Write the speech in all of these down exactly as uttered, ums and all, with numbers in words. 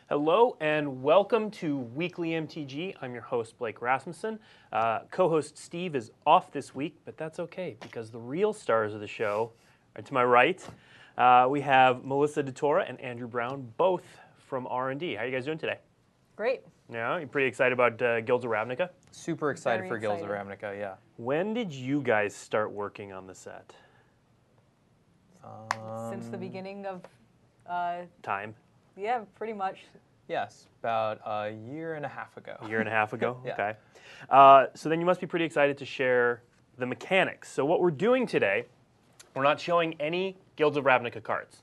Hello and welcome to Weekly M T G. I'm your host, Blake Rasmussen. Uh, co-host Steve is off this week, but that's okay because the real stars of the show are to my right. Uh, we have Melissa DeTora and Andrew Brown, both from R and D. How are you guys doing today? Great. Yeah, you pretty excited about uh, Guilds of Ravnica? Super excited Very for Guilds of excited. Ravnica, yeah. When did you guys start working on the set? Um, Since the beginning of, uh, Time? yeah, pretty much. Yes, about a year and a half ago. A year and a half ago? Yeah. Okay. Uh, so then you must be pretty excited to share the mechanics. So what we're doing today, we're not showing any Guilds of Ravnica cards,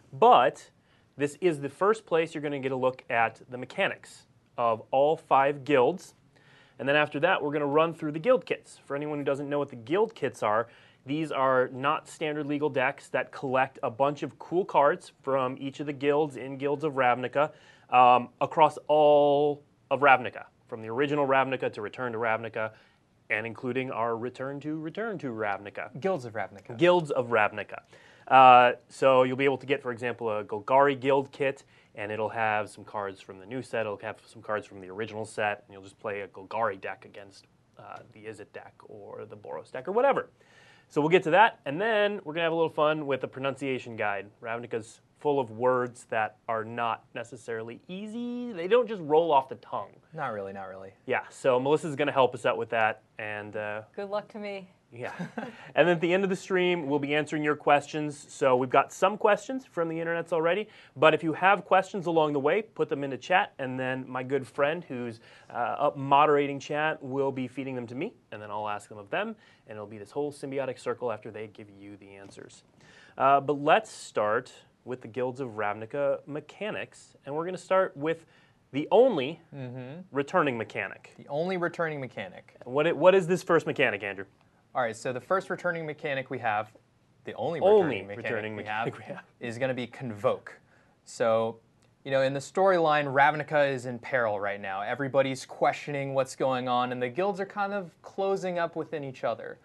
but this is the first place you're going to get a look at the mechanics of all five guilds. And then after that, we're going to run through the guild kits. For anyone who doesn't know what the guild kits are, these are not standard legal decks that collect a bunch of cool cards from each of the guilds in Guilds of Ravnica um, across all of Ravnica, from the original Ravnica to Return to Ravnica, and including our Return to Return to Ravnica. Guilds of Ravnica. Guilds of Ravnica. Uh, so you'll be able to get, for example, a Golgari guild kit, and it'll have some cards from the new set, it'll have some cards from the original set, and you'll just play a Golgari deck against uh, the Izzet deck or the Boros deck or whatever. So we'll get to that, and then we're going to have a little fun with the pronunciation guide. Ravnica's full of words that are not necessarily easy. They don't just roll off the tongue. Not really, not really. Yeah, so Melissa's going to help us out with that, and uh, Good luck to me. yeah. And then at the end of the stream, we'll be answering your questions. So we've got some questions from the internets already, but if you have questions along the way, put them into chat, and then my good friend who's uh, up moderating chat will be feeding them to me, and then I'll ask them of them, and it'll be this whole symbiotic circle after they give you the answers. Uh, but let's start with the Guilds of Ravnica mechanics, and we're going to start with the only Mm-hmm. returning mechanic. The only returning mechanic. What, it, what is this first mechanic, Andrew? All right, so the first returning mechanic we have, the only Only returning mechanic, returning we, mechanic have, we have. is going to be Convoke. So, you know, in the storyline, Ravnica is in peril right now. Everybody's questioning what's going on, and the guilds are kind of closing up within each other.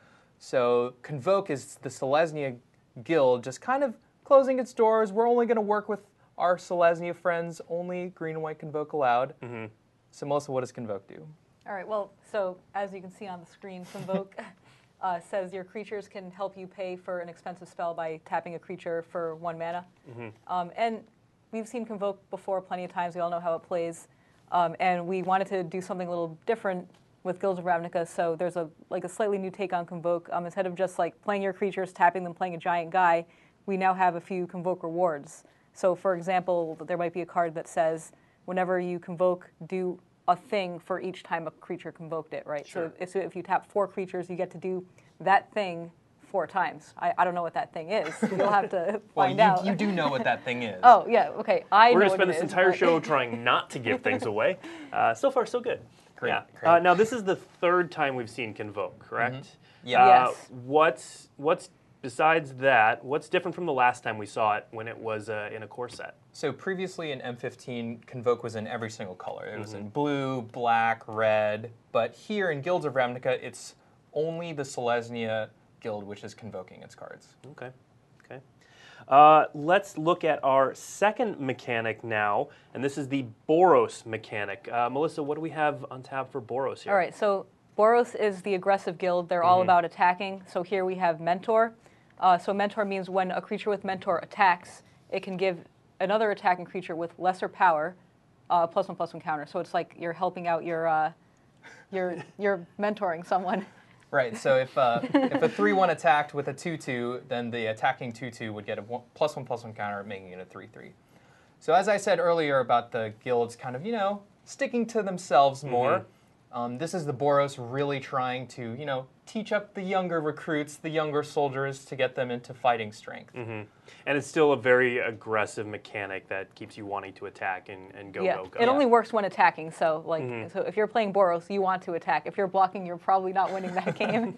So Convoke is the Selesnya guild just kind of closing its doors. We're only going to work with our Selesnya friends, only green and white Convoke allowed. Mm-hmm. So Melissa, what does Convoke do? All right, well, so as you can see on the screen, Convoke uh, says your creatures can help you pay for an expensive spell by tapping a creature for one mana. Mm-hmm. Um, and we've seen Convoke before plenty of times. We all know how it plays. Um, and we wanted to do something a little different with Guilds of Ravnica, so there's a like a slightly new take on Convoke. Um, instead of just like playing your creatures, tapping them, playing a giant guy, we now have a few Convoke rewards. So for example, there might be a card that says, whenever you Convoke, do a thing for each time a creature convoked it, right? Sure. So if, so if you tap four creatures, you get to do that thing four times. I, I don't know what that thing is. You'll have to find well, out. you, you do know what that thing is. Oh, yeah, okay. I We're know going to spend what this it is, entire but- show trying not to give things away. Uh, so far, so good. Great, Yeah. great. Uh, now, this is the third time we've seen Convoke, correct? Yeah. Uh, Yes. What's what's besides that? What's different from the last time we saw it when it was uh, in a core set? So previously in M fifteen, Convoke was in every single color. It was in blue, black, red. But here in Guilds of Ravnica, it's only the Selesnya guild which is convoking its cards. Okay. Okay. Uh, let's look at our second mechanic now, and this is the Boros mechanic. Uh, Melissa, what do we have on tap for Boros here? All right, so Boros is the aggressive guild. They're all about attacking. So here we have Mentor. Uh, so Mentor means when a creature with Mentor attacks, it can give another attacking creature with lesser power uh, plus one plus one counter. So it's like you're helping out your, uh, you're, you're mentoring someone. Right, so if, uh, if a three one attacked with a two two, then the attacking two two would get a one, plus one plus one counter, making it a three three. So as I said earlier about the guilds kind of, you know, sticking to themselves more, um, this is the Boros really trying to, you know, teach up the younger recruits, the younger soldiers, to get them into fighting strength. Mm-hmm. And it's still a very aggressive mechanic that keeps you wanting to attack and, and go, yeah, go, go. it only works when attacking. So like, Mhm. so if you're playing Boros, you want to attack. If you're blocking, you're probably not winning that game.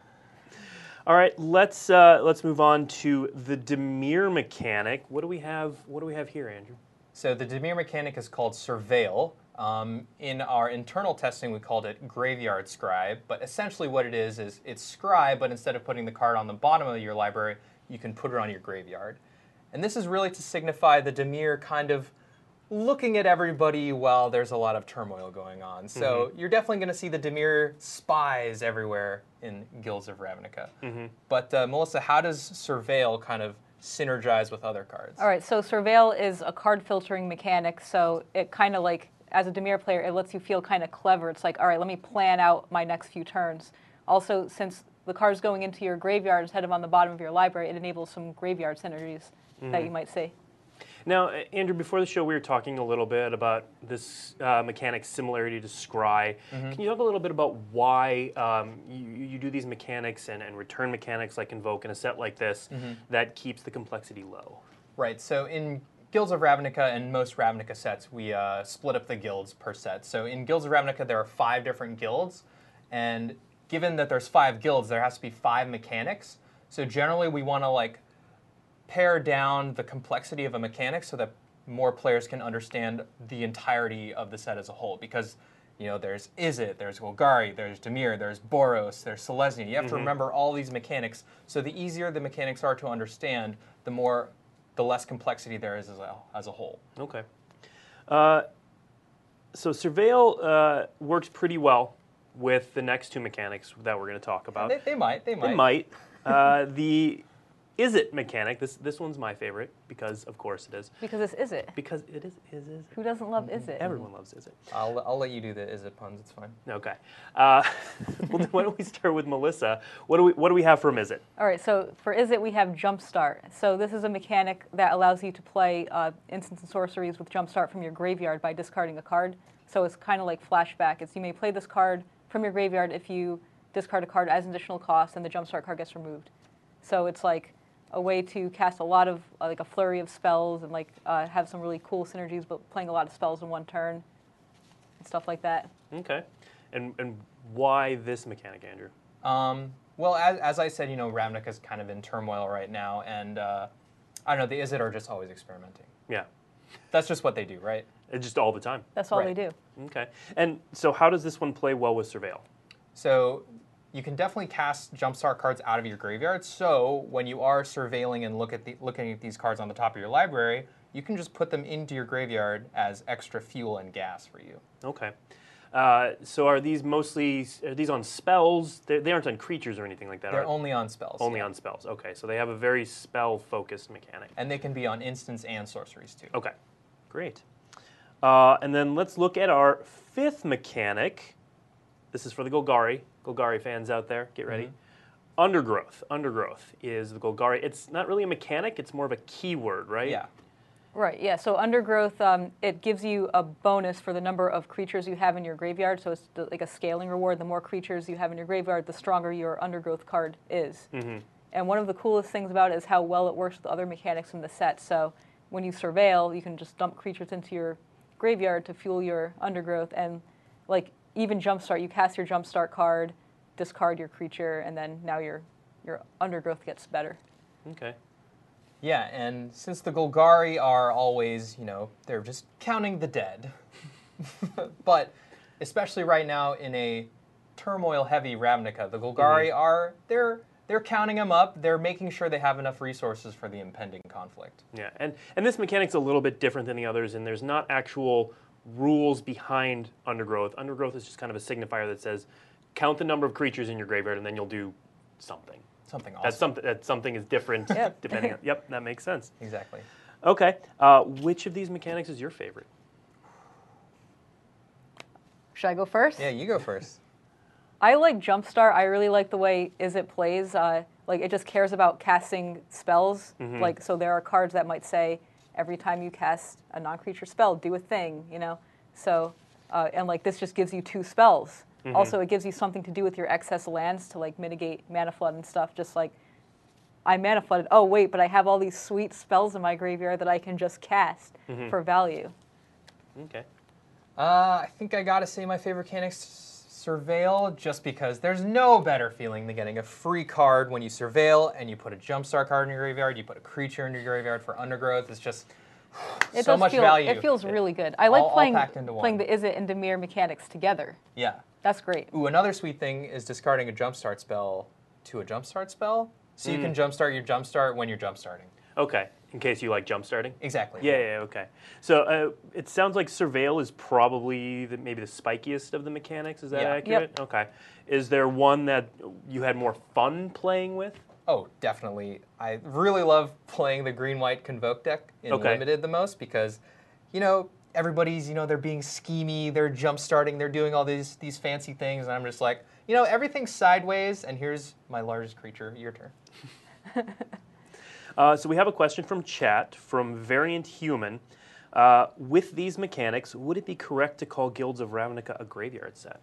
All right, let's uh, let's move on to the Dimir mechanic. What do we have? What do we have here, Andrew? So the Dimir mechanic is called Surveil. Um, in our internal testing, we called it Graveyard Scribe, but essentially what it is is it's Scribe, but instead of putting the card on the bottom of your library, you can put it on your graveyard. And this is really to signify the Dimir kind of looking at everybody while there's a lot of turmoil going on. So mm-hmm. you're definitely going to see the Dimir spies everywhere in Guilds of Ravnica. Mm-hmm. But uh, Melissa, how does Surveil kind of synergize with other cards? All right, so Surveil is a card filtering mechanic, so it kind of like, as a Dimir player, it lets you feel kind of clever. It's like, all right, let me plan out my next few turns. Also, since the card's going into your graveyard instead of on the bottom of your library, it enables some graveyard synergies mm-hmm. that you might see. Now, Andrew, before the show, we were talking a little bit about this uh, mechanic's similarity to Scry. Mm-hmm. Can you talk a little bit about why um, you, you do these mechanics and, and return mechanics like Invoke in a set like this mm-hmm. that keeps the complexity low? Right. So in Guilds of Ravnica and most Ravnica sets, we uh, split up the guilds per set. So in Guilds of Ravnica, there are five different guilds, and given that there's five guilds, there has to be five mechanics. So generally, we want to like pare down the complexity of a mechanic so that more players can understand the entirety of the set as a whole. Because, you know, there's Izzet, there's Golgari, there's Dimir, there's Boros, there's Selesnya. You have mm-hmm. to remember all these mechanics. So the easier the mechanics are to understand, the more, the less complexity there is as a, as a whole. Okay. Uh, so Surveil uh, works pretty well with the next two mechanics that we're going to talk about. They, they might, they might. They might. Uh, the Izzet mechanic, this this one's my favorite, because of course it is. Because it's Izzet. Because it is, is Izzet. Who doesn't love Izzet? Everyone loves Izzet. I'll, I'll let you do the Izzet puns, it's fine. Okay. Uh, well, why don't we start with Melissa? What do we what do we have from Izzet? All right, so for Izzet we have Jumpstart. So this is a mechanic that allows you to play uh, instants and sorceries with Jumpstart from your graveyard by discarding a card. So it's kind of like Flashback. It's you may play this card from your graveyard if you discard a card as an additional cost and the Jumpstart card gets removed. So it's like a way to cast a lot of, uh, like a flurry of spells and like uh, have some really cool synergies, but playing a lot of spells in one turn and stuff like that. Okay. And and why this mechanic, Andrew? Um, well, as, as I said, you know, Ravnica's kind of in turmoil right now, and uh, I don't know, the Izzet are just always experimenting. Yeah. That's just what they do, right? It's just all the time. That's all right. they do. Okay. And so how does this one play well with Surveil? So you can definitely cast Jumpstart cards out of your graveyard. So when you are surveilling and look at the, looking at these cards on the top of your library, you can just put them into your graveyard as extra fuel and gas for you. Okay. Uh, so are these mostly, are these on spells? They, they aren't on creatures or anything like that, They're are only on spells. Only yeah. on spells. Okay. So they have a very spell-focused mechanic. And they can be on instants and sorceries, too. Okay. Great. Uh, and then let's look at our fifth mechanic. This is for the Golgari. Golgari fans out there, get ready. Mm-hmm. Undergrowth. Undergrowth is the Golgari. It's not really a mechanic, it's more of a keyword, right? Yeah. Right, yeah. So Undergrowth, um, it gives you a bonus for the number of creatures you have in your graveyard. So it's like a scaling reward. The more creatures you have in your graveyard, the stronger your Undergrowth card is. Mm-hmm. And one of the coolest things about it is how well it works with other mechanics in the set. So when you surveil, you can just dump creatures into your graveyard to fuel your Undergrowth. And like even Jumpstart, you cast your Jumpstart card, discard your creature, and then now your your Undergrowth gets better. Okay. Yeah, and since the Golgari are always, you know, they're just counting the dead. But especially right now in a turmoil-heavy Ravnica, the Golgari mm-hmm. are, they're they're counting them up. They're making sure they have enough resources for the impending conflict. Yeah, and, and this mechanic's a little bit different than the others, and there's not actual rules behind Undergrowth. Undergrowth is just kind of a signifier that says, count the number of creatures in your graveyard, and then you'll do something. Something awesome. That's something, that something is different Yep. depending on... Yep, that makes sense. Exactly. Okay. Uh, which of these mechanics is your favorite? Should I go first? Yeah, you go first. I like Jumpstart. I really like the way Izzet plays. Uh, like it just cares about casting spells. Mm-hmm. Like so, there are cards that might say every time you cast a non-creature spell, do a thing. You know. So, uh, and like this just gives you two spells. Mm-hmm. Also, it gives you something to do with your excess lands to like mitigate mana flood and stuff. Just like I mana flooded. Oh wait, but I have all these sweet spells in my graveyard that I can just cast mm-hmm. for value. Okay. Uh, I think I gotta say my favorite mechanic's Surveil, just because there's no better feeling than getting a free card when you surveil and you put a Jumpstart card in your graveyard, you put a creature in your graveyard for Undergrowth. It's just it so does much feel, value. It feels really good. I like all, playing all packed into one. playing the Izzet and Dimir mechanics together. Yeah. That's great. Ooh, another sweet thing is discarding a Jumpstart spell to a Jumpstart spell, so mm. you can Jumpstart your Jumpstart when you're Jumpstarting. Okay. In case you like jump starting? Exactly. Yeah, yeah, yeah, okay. So uh, it sounds like Surveil is probably the, maybe the spikiest of the mechanics. Is that Yeah. accurate? Yep. Okay. Is there one that you had more fun playing with? Oh, definitely. I really love playing the green-white Convoke deck in Okay. Limited the most because, you know, everybody's, you know, they're being schemy, they're jump starting, they're doing all these these fancy things, and I'm just like, you know, everything's sideways, and here's my largest creature. Your turn. Uh, so we have a question from chat from Variant Human. Uh, with these mechanics, would it be correct to call Guilds of Ravnica a graveyard set?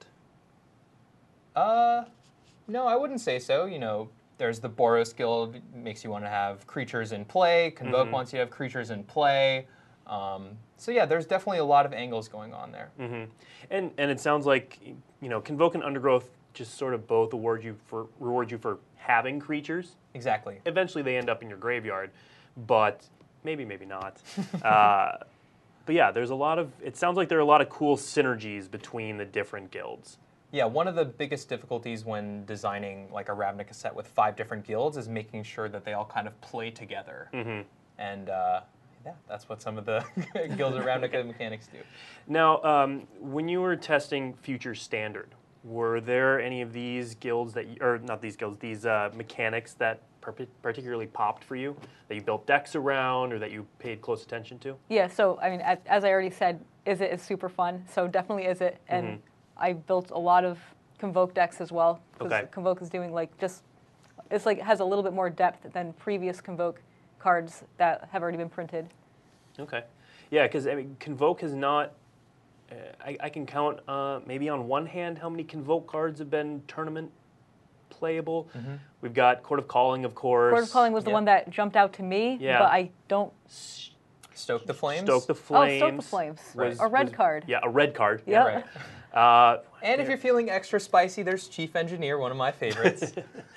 Uh, no, I wouldn't say so. You know, there's the Boros Guild, makes you want to have creatures in play. Convoke Mhm. wants you to have creatures in play. Um, so yeah, there's definitely a lot of angles going on there. Mm-hmm. And and it sounds like, you know, Convoke and Undergrowth just sort of both award you for reward you for having creatures. Exactly. Eventually, they end up in your graveyard, but maybe, maybe not. uh, but yeah, there's a lot of. It sounds like there are a lot of cool synergies between the different guilds. Yeah, one of the biggest difficulties when designing like a Ravnica set with five different guilds is making sure that they all kind of play together. Mm-hmm. And uh, yeah, that's what some of the Guilds of Ravnica mechanics do. Now, um, when you were testing Future Standard, were there any of these guilds that, you, or not these guilds, these uh, mechanics that par- particularly popped for you, that you built decks around, or that you paid close attention to? Yeah, so I mean, as, as I already said, Is It is super fun. So definitely Is It, and Mhm. I built a lot of Convoke decks as well because Okay. Convoke is doing like just it's like has a little bit more depth than previous Convoke cards that have already been printed. Okay. Yeah, because I mean, Convoke has not. Uh, I, I can count uh, maybe on one hand how many Convoke cards have been tournament playable. Mm-hmm. We've got Court of Calling, of course. Court of Calling was the Yeah. one that jumped out to me, Yeah. but I don't. S- Stoke the Flames. Stoke the Oh, Flames. Stoke the Flames. was- a red was- card. Yeah, a red card. Yeah. Right. Uh, And if you're feeling extra spicy, there's Chief Engineer, one of my favorites.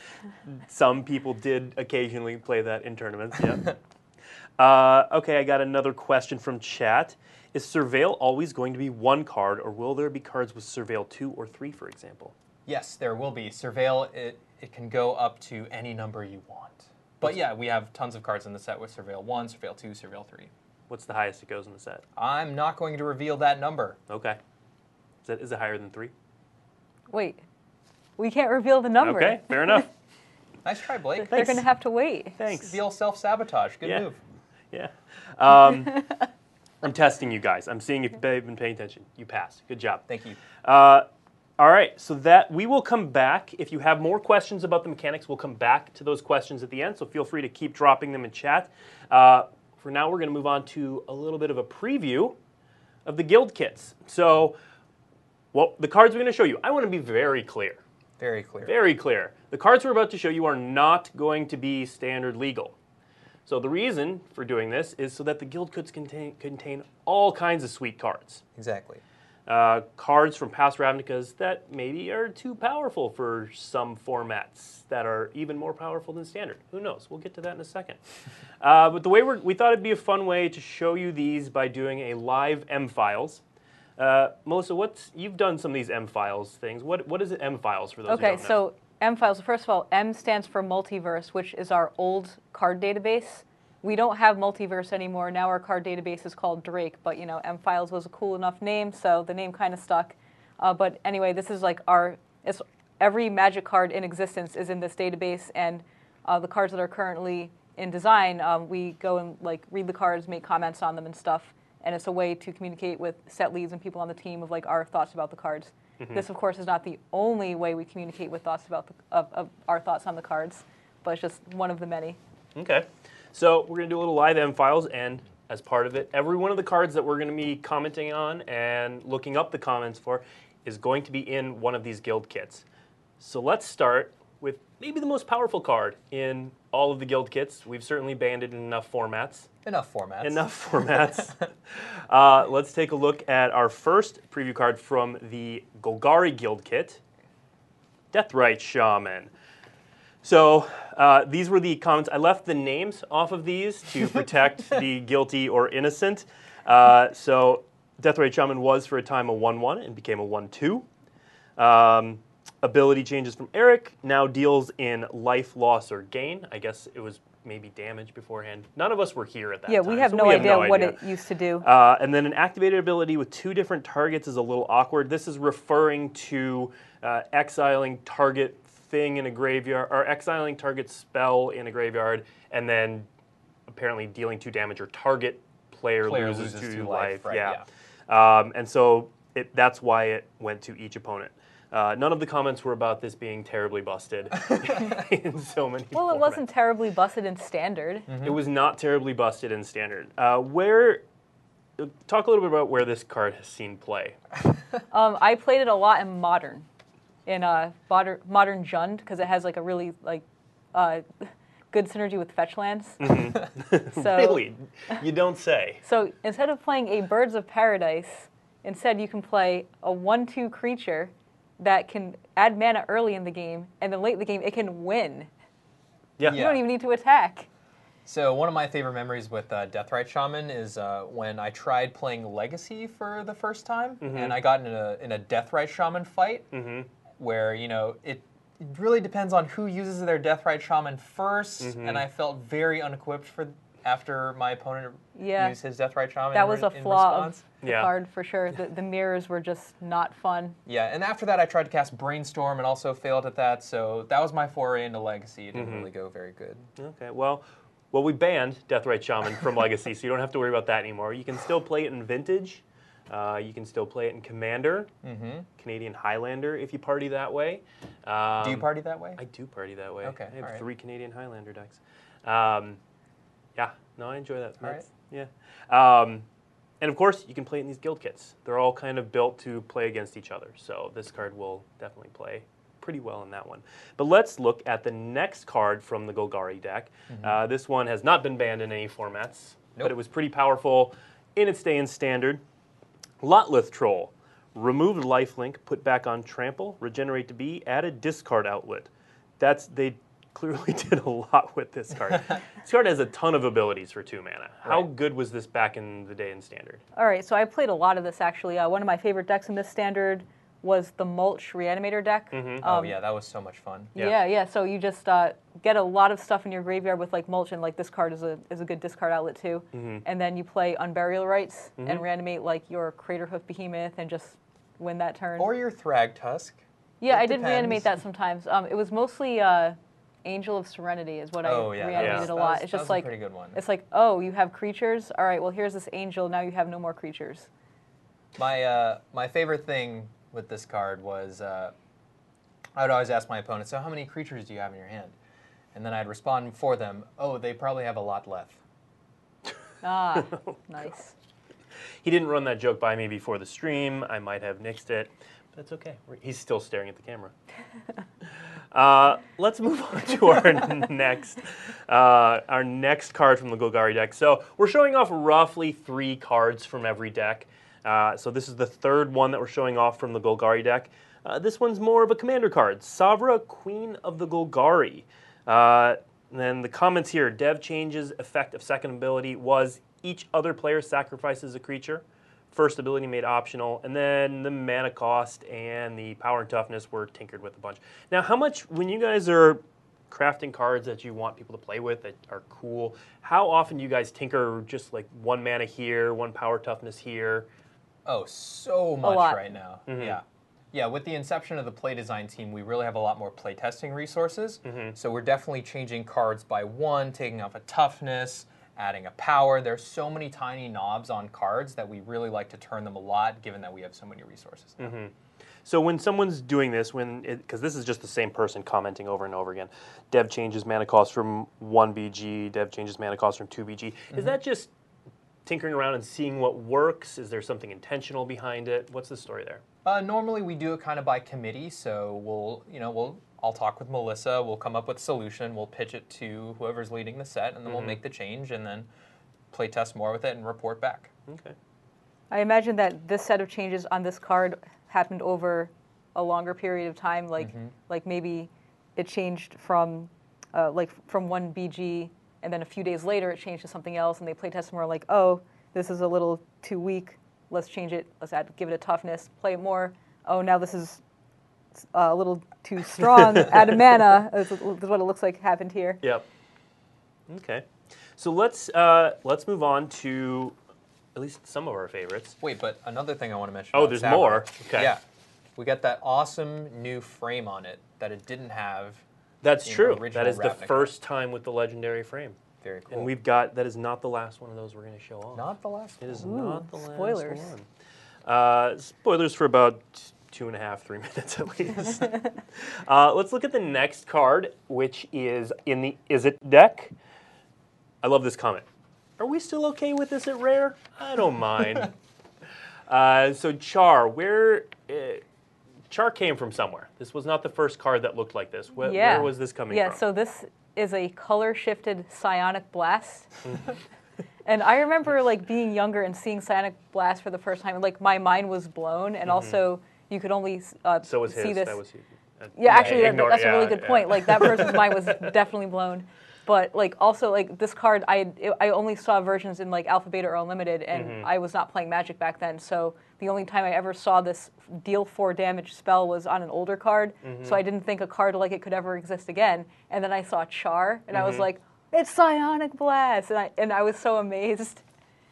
some people did occasionally play that in tournaments. Yeah. uh, okay, I got another question from chat. Is Surveil always going to be one card, or will there be cards with Surveil two or three, for example? Yes, there will be. Surveil, it, it can go up to any number you want. But yeah, we have tons of cards in the set with Surveil one, Surveil two, Surveil three. What's the highest it goes in the set? I'm not going to reveal that number. Okay. Is, that, is it higher than three? Wait, we can't reveal the number. Okay, fair enough. Nice try, Blake. They're going to have to wait. Thanks. The old self-sabotage. Good Yeah. move. Yeah. Um, I'm testing you guys. I'm seeing if you've been paying attention. You passed. Good job. Thank you. Uh, all right, so that we will come back. If you have more questions about the mechanics, we'll come back to those questions at the end, so feel free to keep dropping them in chat. Uh, for now, we're going to move on to a little bit of a preview of the guild kits. So, well, the cards we're going to show you, I want to be very clear. Very clear. Very clear. The cards we're about to show you are not going to be standard legal. So the reason for doing this is so that the guild kits contain, contain all kinds of sweet cards. Exactly. Uh, cards from past Ravnicas that maybe are too powerful for some formats that are even more powerful than standard. Who knows? We'll get to that in a second. uh, but the way we're, we thought it'd be a fun way to show you these by doing a live M-Files. Uh, Melissa, what's, you've done some of these M-Files things. What, what is it M-Files for those who Okay, don't know? so M-Files, first of all, M stands for Multiverse, which is our old card database. We don't have Multiverse anymore. Now our card database is called Drake, but you know, M-Files was a cool enough name, so the name kind of stuck. Uh, but anyway, this is like our, it's, every Magic card in existence is in this database, and uh, the cards that are currently in design, um, we go and like read the cards, make comments on them and stuff, and it's a way to communicate with set leads and people on the team of like our thoughts about the cards. Mm-hmm. This, of course, is not the only way we communicate with thoughts about the, of, of our thoughts on the cards, but it's just one of the many. Okay. So we're going to do a little live M-Files, and as part of it, every one of the cards that we're going to be commenting on and looking up the comments for is going to be in one of these guild kits. So let's start with maybe the most powerful card in all of the guild kits. We've certainly banned it in enough formats. Enough formats. Enough formats. uh, let's take a look at our first preview card from the Golgari Guild kit, Deathrite Shaman. So uh, these were the comments. I left the names off of these to protect the guilty or innocent. Uh, so Deathrite Shaman was for a time a one one and became a one two. Um, ability changes from Eric. Now deals in life, loss, or gain. I guess it was maybe damage beforehand. None of us were here at that Yeah, time. we have so no we idea have no what idea. it used to do. Uh, and then an activated ability with two different targets is a little awkward. This is referring to uh, exiling target thing in a graveyard, or exiling target spell in a graveyard, and then apparently dealing two damage, or target player, Player loses, loses two two life. life, right, yeah. Um, and so it, that's why it went to each opponent. Uh, none of the comments were about this being terribly busted in so many Well, it formats. wasn't terribly busted in Standard. Mm-hmm. It was not terribly busted in Standard. Uh, where, talk a little bit about where this card has seen play. Um, I played it a lot in Modern, in uh, Modern, Modern Jund, because it has like a really like uh, good synergy with fetch lands. Mm-hmm. So, Really? You don't say. So instead of playing a Birds of Paradise, instead you can play a one two creature that can add mana early in the game, and then late in the game it can win. Yeah. You don't even need to attack. So one of my favorite memories with uh, Deathrite Shaman is uh, when I tried playing Legacy for the first time, Mm-hmm. and I got in a in a Deathrite Shaman fight, Mm-hmm. where you know it, it really depends on who uses their Deathrite Shaman 1st Mm-hmm. and I felt very unequipped for after my opponent Yeah. used his Deathrite Shaman. That in was re- a in flaw response. of the Yeah. card for sure. The, the mirrors were just not fun. Yeah, and after that I tried to cast Brainstorm and also failed at that. So that was my foray into Legacy. It didn't Mm-hmm. really go very good. Okay, well, well, we banned Deathrite Shaman from Legacy, so you don't have to worry about that anymore. You can still play it in Vintage. Uh, you can still play it in Commander, Mm-hmm. Canadian Highlander, if you party that way. Um, Do you party that way? I do party that way. Okay, I have all right. three Canadian Highlander decks. Um, yeah, no, I enjoy that. All That's- Yeah. Um, and of course, you can play it in these guild kits. They're all kind of built to play against each other. So this card will definitely play pretty well in that one. But let's look at the next card from the Golgari deck. Uh, this one has not been banned in any formats, but Nope. it was pretty powerful in its day in Standard. Lotlith Troll. Removed lifelink, put back on trample, regenerate to be, added discard outlet. That's they clearly did a lot with this card. This card has a ton of abilities for two mana. How Right. good was this back in the day in Standard? All right, so I played a lot of this actually. Uh, one of my favorite decks in this Standard was the Mulch Reanimator deck. Mm-hmm. oh Um, yeah, that was so much fun. Yeah. Yeah, yeah. So you just uh, get a lot of stuff in your graveyard with like mulch, and like this card is a is a good discard outlet too. Mm-hmm. And then you play Unburial Rites and reanimate like your Craterhoof Behemoth and just win that turn. Or your Thrag Tusk. yeah, it I did depends. reanimate that sometimes. Um, it was mostly uh, Angel of Serenity is what Oh I yeah, that reanimated was, a that lot. was- it's that just was like a pretty good one. it's like oh, you have creatures. All right, well here's this angel. Now you have no more creatures. My uh, my favorite thing with this card was uh, I would always ask my opponent, so how many creatures do you have in your hand? And then I'd respond for them, oh, they probably have a lot left. Ah, nice. He didn't run that joke by me before the stream. I might have nixed it, but it's okay. We're- He's still staring at the camera. Uh, let's move on to our next, uh, our next card from the Golgari deck. So we're showing off roughly three cards from every deck. Uh, so this is the third one that we're showing off from the Golgari deck. Uh, this one's more of a commander card, Savra, Queen of the Golgari. Uh, and then the comments here: Dev changes effect of second ability was each other player sacrifices a creature. First ability made optional, and then the mana cost and the power and toughness were tinkered with a bunch. Now, how much, when you guys are crafting cards that you want people to play with that are cool, how often do you guys tinker just like one mana here, one power toughness here? Oh, so much lot. right now. Mhm. Yeah. Yeah, with the inception of the play design team, we really have a lot more play testing resources. Mhm. So we're definitely changing cards by one, taking off a toughness, adding a power. There's so many tiny knobs on cards that we really like to turn them a lot, given that we have so many resources now. Mm-hmm. So when someone's doing this, when because this is just the same person commenting over and over again, dev changes mana cost from one B G, dev changes mana cost from two B G. Is that just tinkering around and seeing what works? Is there something intentional behind it? What's the story there? Uh, normally we do it kind of by committee, so we'll, you know, we'll, I'll talk with Melissa, we'll come up with a solution, we'll pitch it to whoever's leading the set, and then we'll make the change, and then play test more with it and report back. Okay. I imagine that this set of changes on this card happened over a longer period of time. Like, like maybe it changed from, uh, like from one B G, and then a few days later it changed to something else, and they play test more. Like, oh, this is a little too weak. Let's change it. Let's add, give it a toughness. Play it more. Oh, now this is uh, a little too strong out of mana, is, is what it looks like happened here. Yep. Okay. So let's uh, let's move on to at least some of our favorites. Wait, but another thing I want to mention. Oh, about there's Sabro, more? Okay. Yeah, we got that awesome new frame on it that it didn't have. That's in true. the That original is the Ravnica. first time with the legendary frame. Very cool. And we've got, that is not the last one of those we're going to show off. Not the last It is Ooh, not the last spoilers. one. Uh, spoilers for about two and a half, three minutes at least. uh, let's look at the next card, which is in the Is It deck. I love this comment. Are we still okay with this at rare? I don't mind. uh, so Char, where uh, Char came from somewhere. This was not the first card that looked like this. Where, Yeah. where was this coming Yeah, from? so this is a color-shifted Psionic Blast. And I remember like being younger and seeing Psionic Blast for the first time, and like my mind was blown, and also you could only uh, so was see his. this. That was, uh, Yeah, actually, that, ignore- that's a really yeah, good yeah. point. Like that person's mind was definitely blown. But like also like this card, I it, I only saw versions in like Alpha, Beta, or Unlimited, and Mm-hmm. I was not playing Magic back then. So the only time I ever saw this deal four damage spell was on an older card. Mm-hmm. So I didn't think a card like it could ever exist again. And then I saw Char, and I was Mm-hmm. like, it's Psionic Blast, and I and I was so amazed.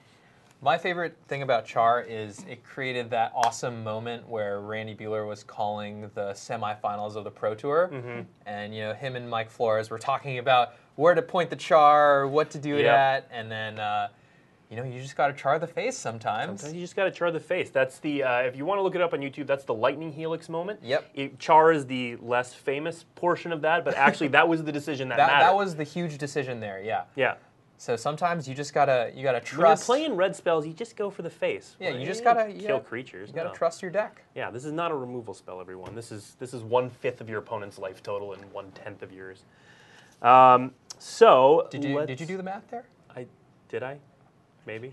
My favorite thing about Char is it created that awesome moment where Randy Buehler was calling the semifinals of the Pro Tour, Mm-hmm. and you know him and Mike Flores were talking about where to point the Char, what to do it Yep. at, and then uh, you know you just got to char the face sometimes. Sometimes you just got to char the face. That's the, uh, if you want to look it up on YouTube, that's the Lightning Helix moment. Yep. It, char is the less famous portion of that, but actually that was the decision that, That, mattered. that was the huge decision there, yeah. Yeah. So sometimes you just gotta you gotta When you're trust. playing red spells, you just go for the face. Yeah, you just Eh, gotta- you kill gotta- creatures. You gotta no. trust your deck. Yeah, this is not a removal spell, everyone. This is this is one fifth of your opponent's life total and one tenth of yours. Um, so Did you let's- did you do the math there? I did I, maybe.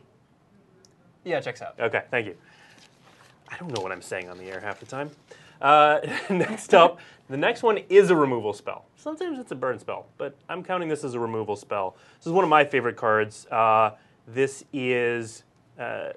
Yeah, checks out. Okay, thank you. I don't know what I'm saying on the air half the time. Uh, next up, the next one is a removal spell. Sometimes it's a burn spell, but I'm counting this as a removal spell. This is one of my favorite cards. Uh, this is uh,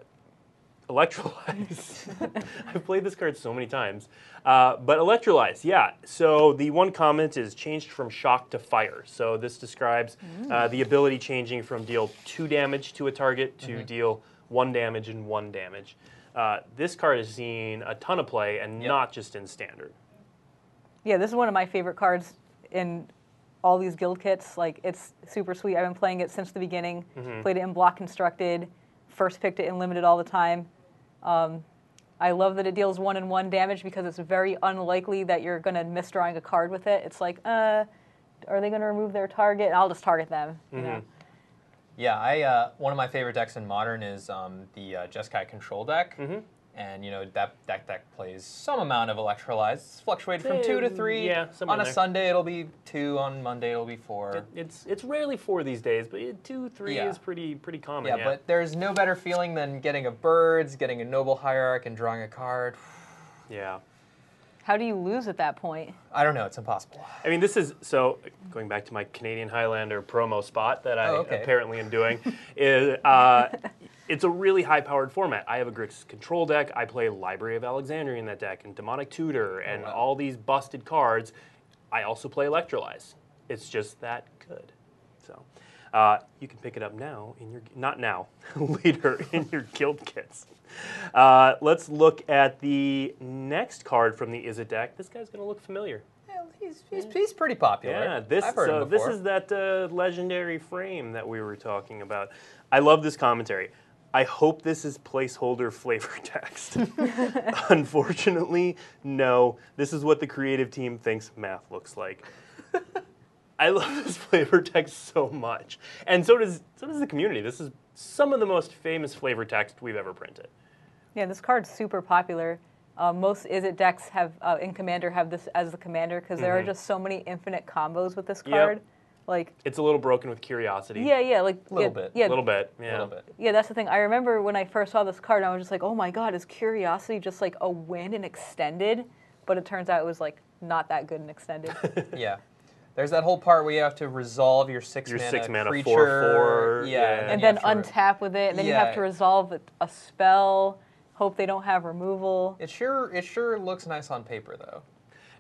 Electrolyze. I've played this card so many times. Uh, but Electrolyze, yeah. So the one comment is changed from shock to fire. So this describes uh, the ability changing from deal two damage to a target to Mm-hmm. deal one damage and one damage. Uh, this card has seen a ton of play, and Yep. not just in standard. Yeah, this is one of my favorite cards in all these guild kits. Like, it's super sweet. I've been playing it since the beginning. Mm-hmm. Played it in Block Constructed. First picked it in Limited all the time. Um, I love that it deals one and one damage because it's very unlikely that you're going to miss drawing a card with it. It's like, uh, are they going to remove their target? And I'll just target them. You know? Yeah, I uh, one of my favorite decks in Modern is um, the uh, Jeskai Control deck. Mm-hmm. And you know that that deck plays some amount of Electrolyze. It's fluctuated from two to three. Yeah, somewhere on a in there. Sunday it'll be two. On Monday it'll be four. It, it's it's rarely four these days, but it, two, three Yeah. is pretty pretty common. yeah, Yeah, but there's no better feeling than getting a Birds, getting a Noble Hierarch, and drawing a card. yeah. How do you lose at that point? I don't know. It's impossible. I mean, this is, so going back to my Canadian Highlander promo spot that I Oh, okay. apparently am doing, is uh, it's a really high-powered format. I have a Grixis control deck. I play Library of Alexandria in that deck, and Demonic Tutor, and wow. all these busted cards. I also play Electrolyze. It's just that good. So uh, you can pick it up now in your, not now, later in your guild kits. Uh, let's look at the next card from the Is It deck. This guy's going to look familiar. Yeah, he's, he's, he's pretty popular. Yeah, this I've heard so him this before. is that uh, legendary frame that we were talking about. I love this commentary. I hope this is placeholder flavor text. Unfortunately, no. This is what the creative team thinks math looks like. I love this flavor text so much, and so does so does the community. This is some of the most famous flavor text we've ever printed. Yeah, this card's super popular. Uh, most Is It decks have uh, in Commander have this as the commander because there are just so many infinite combos with this Yep. card. Like, It's a little broken with curiosity. yeah, yeah, like Little yeah, bit. yeah, a little bit. a Yeah, little bit. yeah. That's the thing. I remember when I first saw this card, I was just like, oh my god, is Curiosity just like a win and extended? But it turns out it was like not that good and extended. Yeah. There's that whole part where you have to resolve your six Your mana six mana creature. four, four, Yeah, yeah. and you then have to- untap with it, and then you have Yeah. to resolve a, a spell. Hope they don't have removal. It sure it sure looks nice on paper though.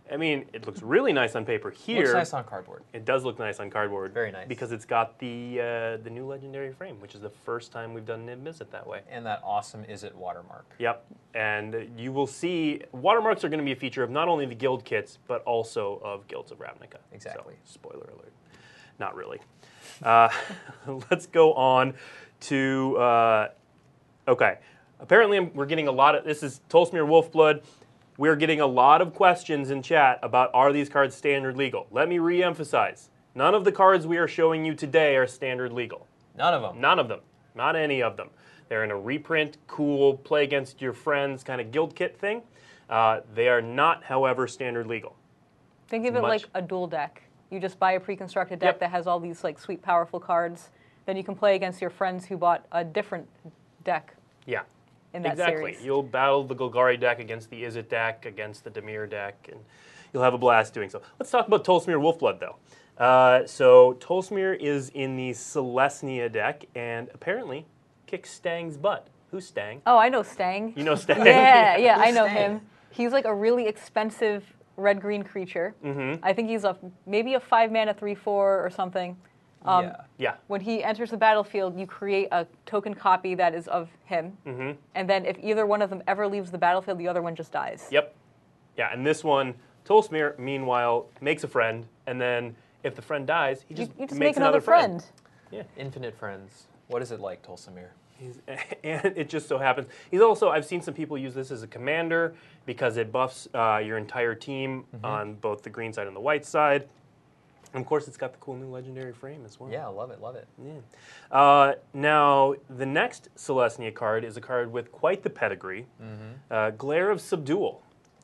I mean, it looks really nice on paper. Here, Looks nice on cardboard. it does look nice on cardboard. Very nice. Because it's got the uh, the new legendary frame, which is the first time we've done Nib Mizzet that way. And that awesome Is It watermark. Yep, and you will see watermarks are going to be a feature of not only the guild kits, but also of Guilds of Ravnica. Exactly. So, spoiler alert. Not really. Uh, let's go on to, uh, okay. Apparently I'm- we're getting a lot of, this is Tolsmir Wolfblood. We're getting a lot of questions in chat about are these cards standard legal? Let me re-emphasize. None of the cards we are showing you today are standard legal. None of them. None of them. Not any of them. They're in a reprint, cool, play against your friends kind of guild kit thing. Uh, they are not, however, standard legal. Think of it Much. like a dual deck. You just buy a pre-constructed deck Yep. that has all these like sweet, powerful cards. Then you can play against your friends who bought a different deck Yeah. in that Exactly. series. You'll battle the Golgari deck against the Izzet deck, against the Dimir deck, and you'll have a blast doing so. Let's talk about Tolsmir Wolfblood, though. Uh, so Tolsmir is in the Celestia deck, and apparently kicks Stang's butt. Who's Stang? Oh, I know Stang. You know Stang? Yeah, yeah, I Who's know Stang? him. He's like a really expensive red-green creature. Mm-hmm. I think he's a maybe a five mana three four or something. Um, yeah. Yeah. When he enters the battlefield, you create a token copy that is of him, Mm-hmm. and then if either one of them ever leaves the battlefield, the other one just dies. Yep. Yeah, and this one, Tolsmir, meanwhile, makes a friend, and then if the friend dies, he You, just, you just makes make another friend. Infinite friends. What is it like, Tolsimir? He's, and it just so happens. He's also, I've seen some people use this as a commander because it buffs uh, your entire team on both the green side and the white side. And of course, it's got the cool new legendary frame as well. Yeah, love it, love it. Yeah. Uh, now, the next Celestia card is a card with quite the pedigree, uh, Glare of Subdual.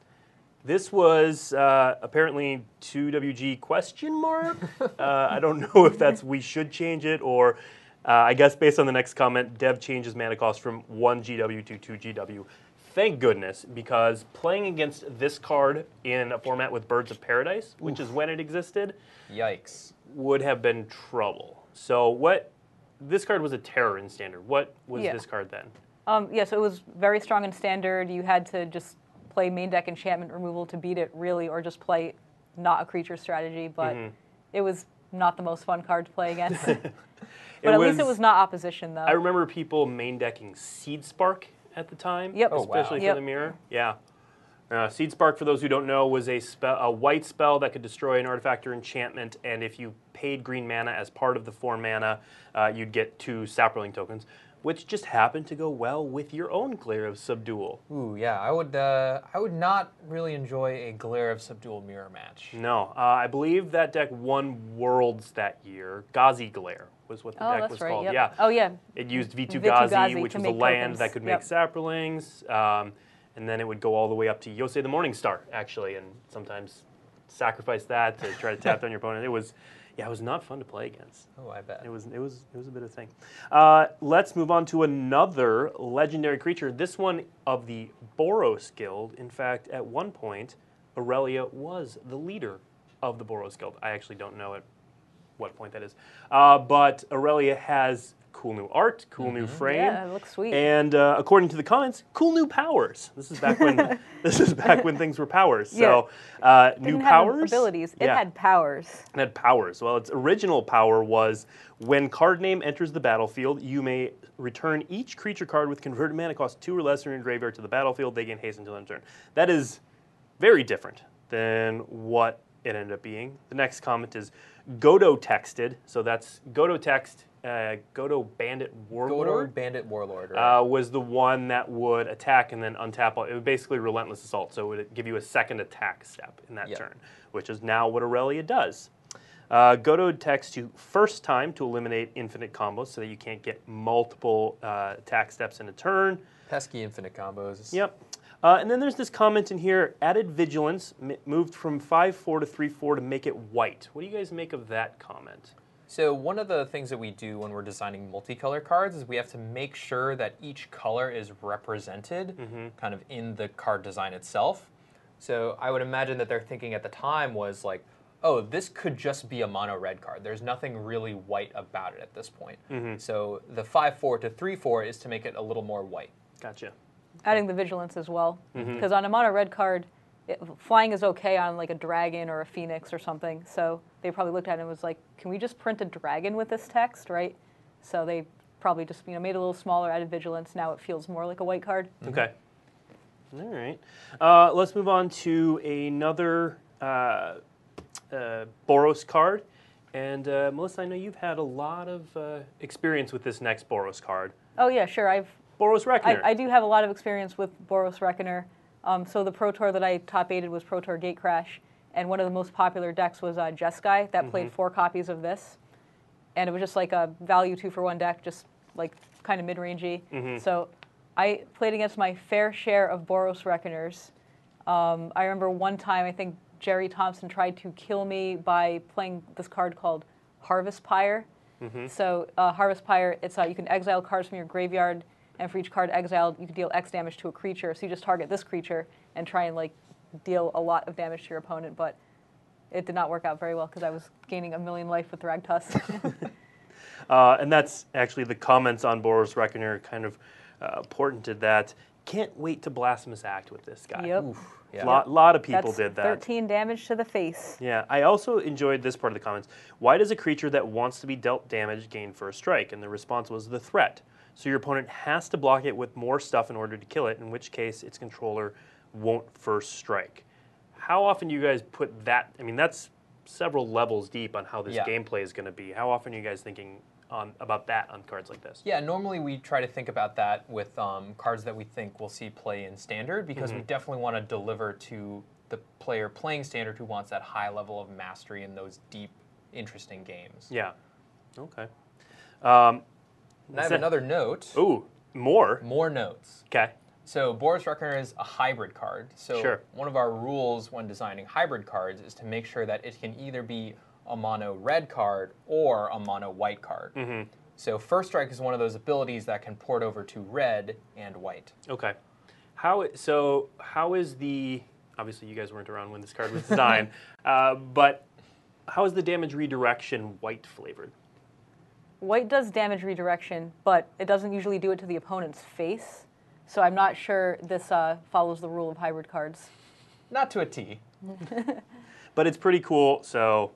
This was uh, apparently two W G question mark. uh, I don't know if that's we should change it or uh, I guess based on the next comment, Dev changes mana cost from one G W to two G W. Thank goodness, because playing against this card in a format with Birds of Paradise, which is when it existed, Yikes. would have been trouble. So what, this card was a terror in Standard. What was Yeah. this card then? Um, yeah, so it was very strong in Standard. You had to just play main deck enchantment removal to beat it, really, or just play not a creature strategy. But Mhm. it was not the most fun card to play against. but It at least it was not opposition, though. I remember people main decking Seed Spark at the time. Yep. Oh, wow. Especially Yep. for the mirror. Yeah. Uh, Seed Spark, for those who don't know, was a spell, a white spell that could destroy an artifact or enchantment, and if you paid green mana as part of the four mana, uh, you'd get two Saproling tokens, which just happened to go well with your own Glare of Subdual. Ooh, yeah, I would uh, I would not really enjoy a Glare of Subdual mirror match. No, uh, I believe that deck won Worlds that year. Ghazi Glare was what the oh, deck that's was right. called. Yep. Yeah. Oh, yeah. It used V two V two Ghazi, Ghazi which to was a make land tokens. that could make Yep. Saprolings, um, and then it would go all the way up to Yosei the Morningstar, actually, and sometimes sacrifice that to try to tap down your opponent. It was, yeah, it was not fun to play against. Oh, I bet. It was, it was, it was a bit of a thing. Uh, let's move on to another legendary creature. This one of the Boros Guild. In fact, at one point, Aurelia was the leader of the Boros Guild. I actually don't know at what point that is, uh, but Aurelia has cool new art, cool new frame, Yeah, it looks sweet. and uh, according to the comments, cool new powers. This is back when this is back when things were powers. So uh, It new didn't have powers. abilities. It Yeah. had powers. It had powers. Well, its original power was when card name enters the battlefield, you may return each creature card with converted mana cost two or less from your graveyard to the battlefield. They gain haste until end of turn. That is very different than what it ended up being. The next comment is Godo texted. So that's Godo text, uh, Godo Bandit Warlord. Godo Bandit Warlord, right? Uh, was the one that would attack and then untap. All, it was basically relentless assault, so it would give you a second attack step in that Yep. turn, which is now what Aurelia does. Uh, Godo text you first time to eliminate infinite combos so that you can't get multiple uh, attack steps in a turn. Pesky infinite combos. Yep. Uh, and then there's this comment in here, added vigilance, m- moved from five four to three four to make it white. What do you guys make of that comment? So one of the things that we do when we're designing multicolor cards is we have to make sure that each color is represented kind of in the card design itself. So I would imagine that their thinking at the time was like, oh, this could just be a mono red card. There's nothing really white about it at this point. So the five four to three four is to make it a little more white. Gotcha. Adding the vigilance as well. Because on a mono red card, it, flying is okay on like a dragon or a phoenix or something. So they probably looked at it and was like, can we just print a dragon with this text, right? So they probably just you know made it a little smaller, added vigilance. Now it feels more like a white card. Okay. All right. Uh, let's move on to another uh, uh, Boros card. And uh, Melissa, I know you've had a lot of uh, experience with this next Boros card. Oh yeah, sure. I've Boros Reckoner. I, I do have a lot of experience with Boros Reckoner. Um, so the Pro Tour that I top eighted was Pro Tour Gatecrash, and one of the most popular decks was uh, Jeskai that mm-hmm. played four copies of this, and it was just like a value two for one deck, just like kind of mid-rangey. Mm-hmm. So I played against my fair share of Boros Reckoners. Um, I remember one time I think Jerry Thompson tried to kill me by playing this card called Harvest Pyre. Mm-hmm. So uh, Harvest Pyre, it's uh, you can exile cards from your graveyard, and for each card exiled, you can deal X damage to a creature. So you just target this creature and try and like deal a lot of damage to your opponent. But it did not work out very well because I was gaining a million life with Thragtusk. uh, and that's actually the comments on Boros Reckoner kind of uh, portented that. Can't wait to Blasphemous Act with this guy. Yep. Oof. Yeah. A lot, lot of people That's did that. thirteen damage to the face. Yeah, I also enjoyed this part of the comments. Why does a creature that wants to be dealt damage gain first strike? And the response was the threat. So your opponent has to block it with more stuff in order to kill it, in which case its controller won't first strike. How often do you guys put that? I mean, that's several levels deep on how this yeah. gameplay is going to be. How often are you guys thinking on about that on cards like this? Yeah, normally we try to think about that with um, cards that we think we'll see play in Standard, because mm-hmm. we definitely want to deliver to the player playing Standard who wants that high level of mastery in those deep, interesting games. Yeah. Okay. Um, and I have another note. Ooh, more? More notes. Okay. So Boros Reckoner is a hybrid card. So sure. one of our rules when designing hybrid cards is to make sure that it can either be a mono red card or a mono white card. Mm-hmm. So First Strike is one of those abilities that can port over to red and white. Okay. How so? How is the obviously you guys weren't around when this card was designed, uh, but how is the damage redirection white flavored? White does damage redirection, but it doesn't usually do it to the opponent's face. So I'm not sure this uh, follows the rule of hybrid cards. Not to a T. But it's pretty cool. So.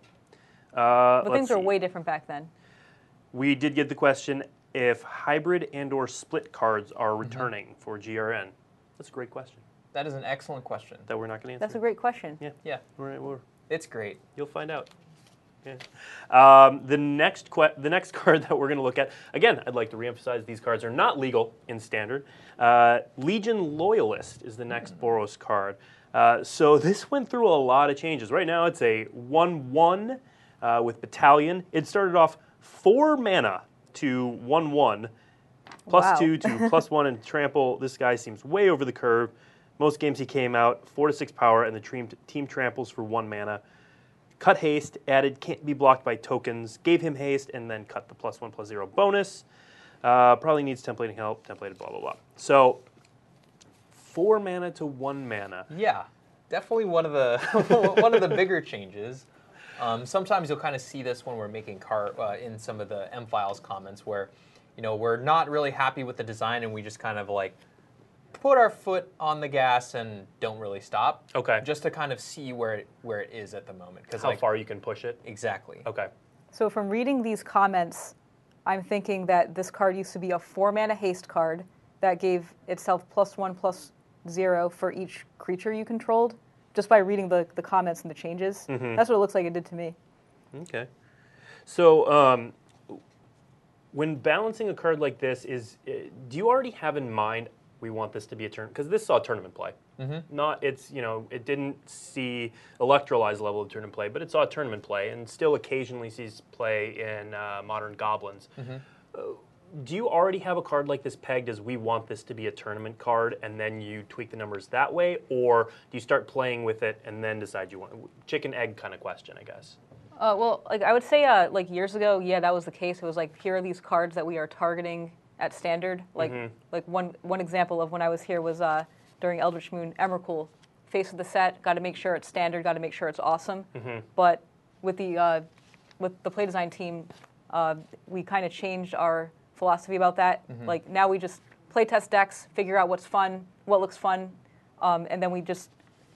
Uh, but things were way different back then. We did get the question if hybrid and or split cards are returning mm-hmm. for G R N. That's a great question. That is an excellent question. That we're not going to answer. That's a great question. Yeah. Yeah. We're, we're, it's great. You'll find out. Yeah. Um, the next que- the next card that we're going to look at, again, I'd like to reemphasize these cards are not legal in Standard. Uh, Legion Loyalist is the next mm-hmm. Boros card. Uh, so this went through a lot of changes. Right now it's a one one uh, with Battalion. It started off four mana to one one, plus wow. two to plus one and trample. This guy seems way over the curve. Most games he came out four to six power, and the team, team tramples for one mana. Cut haste, added can't be blocked by tokens, gave him haste, and then cut the plus one plus zero bonus. Uh, probably needs templating help, templated, blah, blah, blah. So, four mana to one mana. Yeah, definitely one of the one of the bigger changes. Um, sometimes you'll kind of see this when we're making car uh, in some of the M-Files comments where, you know, we're not really happy with the design and we just kind of like put our foot on the gas and don't really stop. Okay. Just to kind of see where it, where it is at the moment. How like, far you can push it? Exactly. Okay. So from reading these comments, I'm thinking that this card used to be a four mana haste card that gave itself plus one plus zero for each creature you controlled. Just by reading the, the comments and the changes. Mm-hmm. That's what it looks like it did to me. Okay. So um, when balancing a card like this, is uh, do you already have in mind we want this to be a turn? Because this saw tournament play. Mm-hmm. Not it's you know it didn't see electrolyzed level of tournament play, but it saw tournament play and still occasionally sees play in uh, Modern Goblins. Mm-hmm. Uh, do you already have a card like this pegged as we want this to be a tournament card, and then you tweak the numbers that way, or do you start playing with it and then decide you want chicken egg kind of question, I guess? Uh, well, like I would say, uh, like years ago, yeah, that was the case. It was like here are these cards that we are targeting at Standard. Like mm-hmm. like one one example of when I was here was uh, during Eldritch Moon Emrakul. Face of the set, got to make sure it's Standard, got to make sure it's awesome. Mm-hmm. But with the uh, with the play design team, uh, we kind of changed our philosophy about that. Mm-hmm. Like now we just play test decks, figure out what's fun, what looks fun, um, and then we just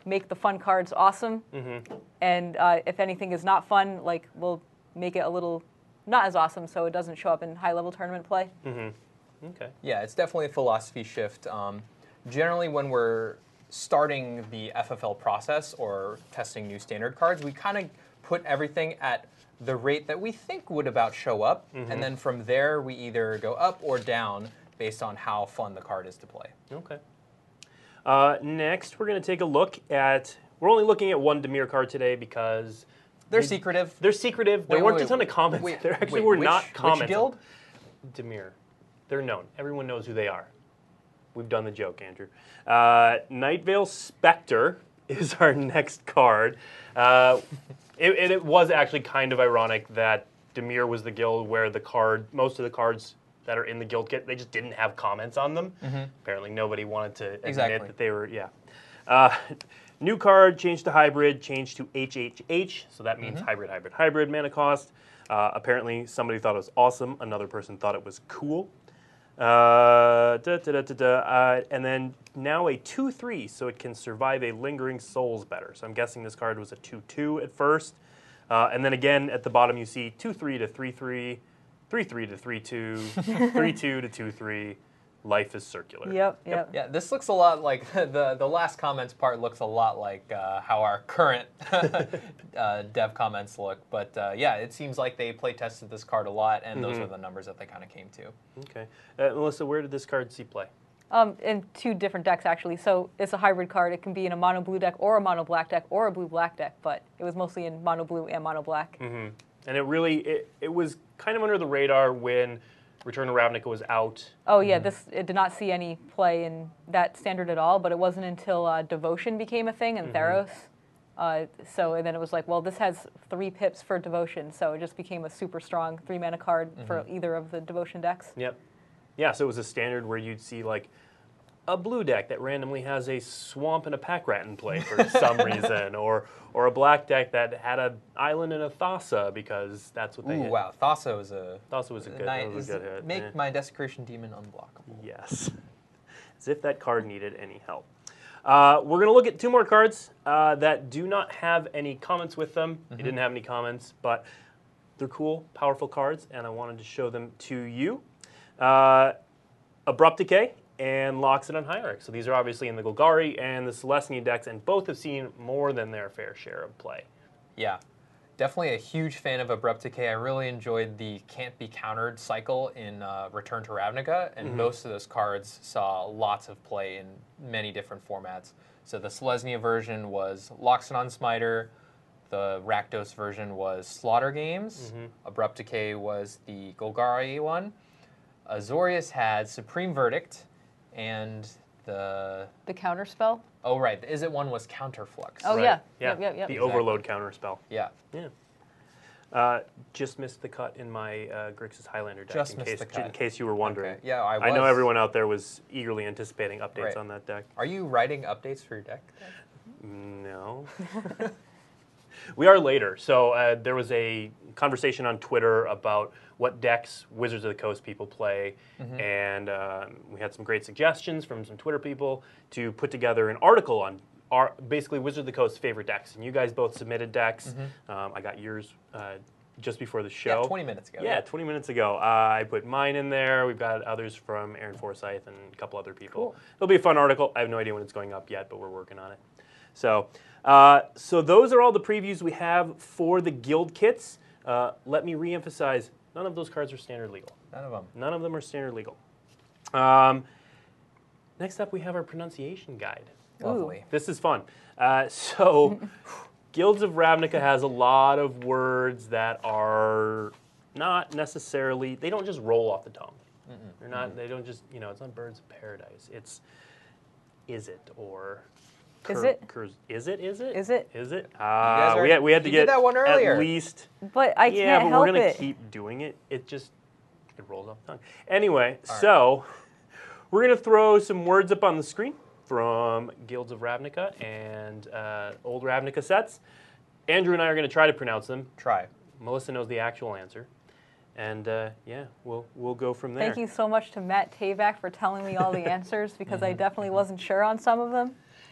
make the fun cards awesome, Mm-hmm. and uh, if anything is not fun, like we'll make it a little not as awesome, so it doesn't show up in high level tournament play. Mm-hmm. Okay. Yeah, it's definitely a philosophy shift. Um, generally, when we're starting the F F L process or testing new standard cards, we kind of put everything at the rate that we think would about show up, Mm-hmm. and then from there we either go up or down based on how fun the card is to play. Okay. Uh, next, we're going to take a look at. We're only looking at one Dimir card today because They're they- secretive. They're secretive. There Wait, weren't wait, a ton of comments. wait, there actually wait, were which- not which comments. guild? Dimir. They're known. Everyone knows who they are. We've done the joke, Andrew. Uh, Nightvale Spectre is our next card. Uh, it, it, it was actually kind of ironic that Dimir was the guild where the card, most of the cards that are in the guild kit, they just didn't have comments on them. Apparently, nobody wanted to admit Exactly. that they were, yeah. Uh, new card, change to hybrid, change to H H H, so that means hybrid, hybrid, hybrid mana cost. Uh, apparently, somebody thought it was awesome. Another person thought it was cool. Uh, da, da, da, da, da, uh, and then now a two three, so it can survive a Lingering Souls better. So I'm guessing this card was a two two at first. Uh, and then again, at the bottom, you see two three to three three, three three to three two, three two to two three. Life is circular. Yep, yep. Yeah, this looks a lot like the the last comments part looks a lot like uh, how our current uh, dev comments look. But uh, yeah, it seems like they play tested this card a lot, and those are the numbers that they kind of came to. Okay. Uh, Melissa, where did this card see play? Um, in two different decks, actually. So it's a hybrid card. It can be in a mono blue deck or a mono black deck or a blue black deck, but it was mostly in mono blue and mono black. Mm-hmm. And it really, it, it was kind of under the radar when Return to Ravnica was out. Oh yeah, this it did not see any play in that standard at all. But it wasn't until uh, Devotion became a thing and Theros. Uh, so and then it was like, well, this has three pips for Devotion, so it just became a super strong three mana card for either of the Devotion decks. Yep. Yeah, so it was a standard where you'd see like a blue deck that randomly has a swamp and a pack rat in play for some reason, or or a black deck that had an island and a Thassa because that's what they Ooh, hit. wow, Thassa was a Thassa was a good, nice, that was a good hit. make yeah. my Desecration Demon unblockable. Yes. As if that card needed any help. Uh, we're going to look at two more cards uh, that do not have any comments with them. They didn't have any comments, but they're cool, powerful cards, and I wanted to show them to you. Uh, Abrupt Decay and Loxodon Hierarch. So these are obviously in the Golgari and the Celestia decks, and both have seen more than their fair share of play. Yeah, definitely a huge fan of Abrupt Decay. I really enjoyed the Can't Be Countered cycle in uh, Return to Ravnica, and most of those cards saw lots of play in many different formats. So the Selesnya version was Loxodon Smiter, the Rakdos version was Slaughter Games, Abrupt Decay was the Golgari one, Azorius had Supreme Verdict, and the... The counter spell. Oh, right, the Is It one was Counterflux. Oh Right. yeah. Yeah, Yep, yep, yep. the Exactly. Overload counter spell. Yeah. Yeah. Uh, just missed the cut in my uh, Grixis Highlander deck, Just in, missed case, the cut. in case you were wondering. Okay. Yeah, I I know was. everyone out there was eagerly anticipating updates Right. on that deck. Are you writing updates for your deck? No. We are later. So uh, there was a conversation on Twitter about what decks Wizards of the Coast people play, and uh, we had some great suggestions from some Twitter people to put together an article on our, basically Wizards of the Coast's favorite decks. And you guys both submitted decks. Um, I got yours uh, just before the show. Yeah, twenty minutes ago. Yeah, twenty minutes ago. Uh, I put mine in there. We've got others from Aaron Forsyth and a couple other people. Cool. It'll be a fun article. I have no idea when it's going up yet, but we're working on it. So, uh, so those are all the previews we have for the guild kits. Uh, let me reemphasize, none of those cards are standard legal. None of them. None of them are standard legal. Um, next up, we have our pronunciation guide. Lovely. This is fun. Uh, so, Guilds of Ravnica has a lot of words that are not necessarily, they don't just roll off the tongue. Mm-mm. They're not, they don't just, you know, it's not Birds of Paradise. It's, is it, or... Is cur- it? curs- is it, is it? Is it? Is it? guys Uh, are- we had, we had to you did get that one earlier. at least... But I yeah, can't but help we're gonna it. keep doing it. It just it rolls off the tongue. Anyway, All right. so we're gonna throw some words up on the screen from Guilds of Ravnica and uh, old Ravnica sets. Andrew and I are gonna try to pronounce them. Try. Melissa knows the actual answer, and uh, yeah, we'll we'll go from there. Thank you so much to Matt Tavak for telling me all the answers because I definitely wasn't sure on some of them.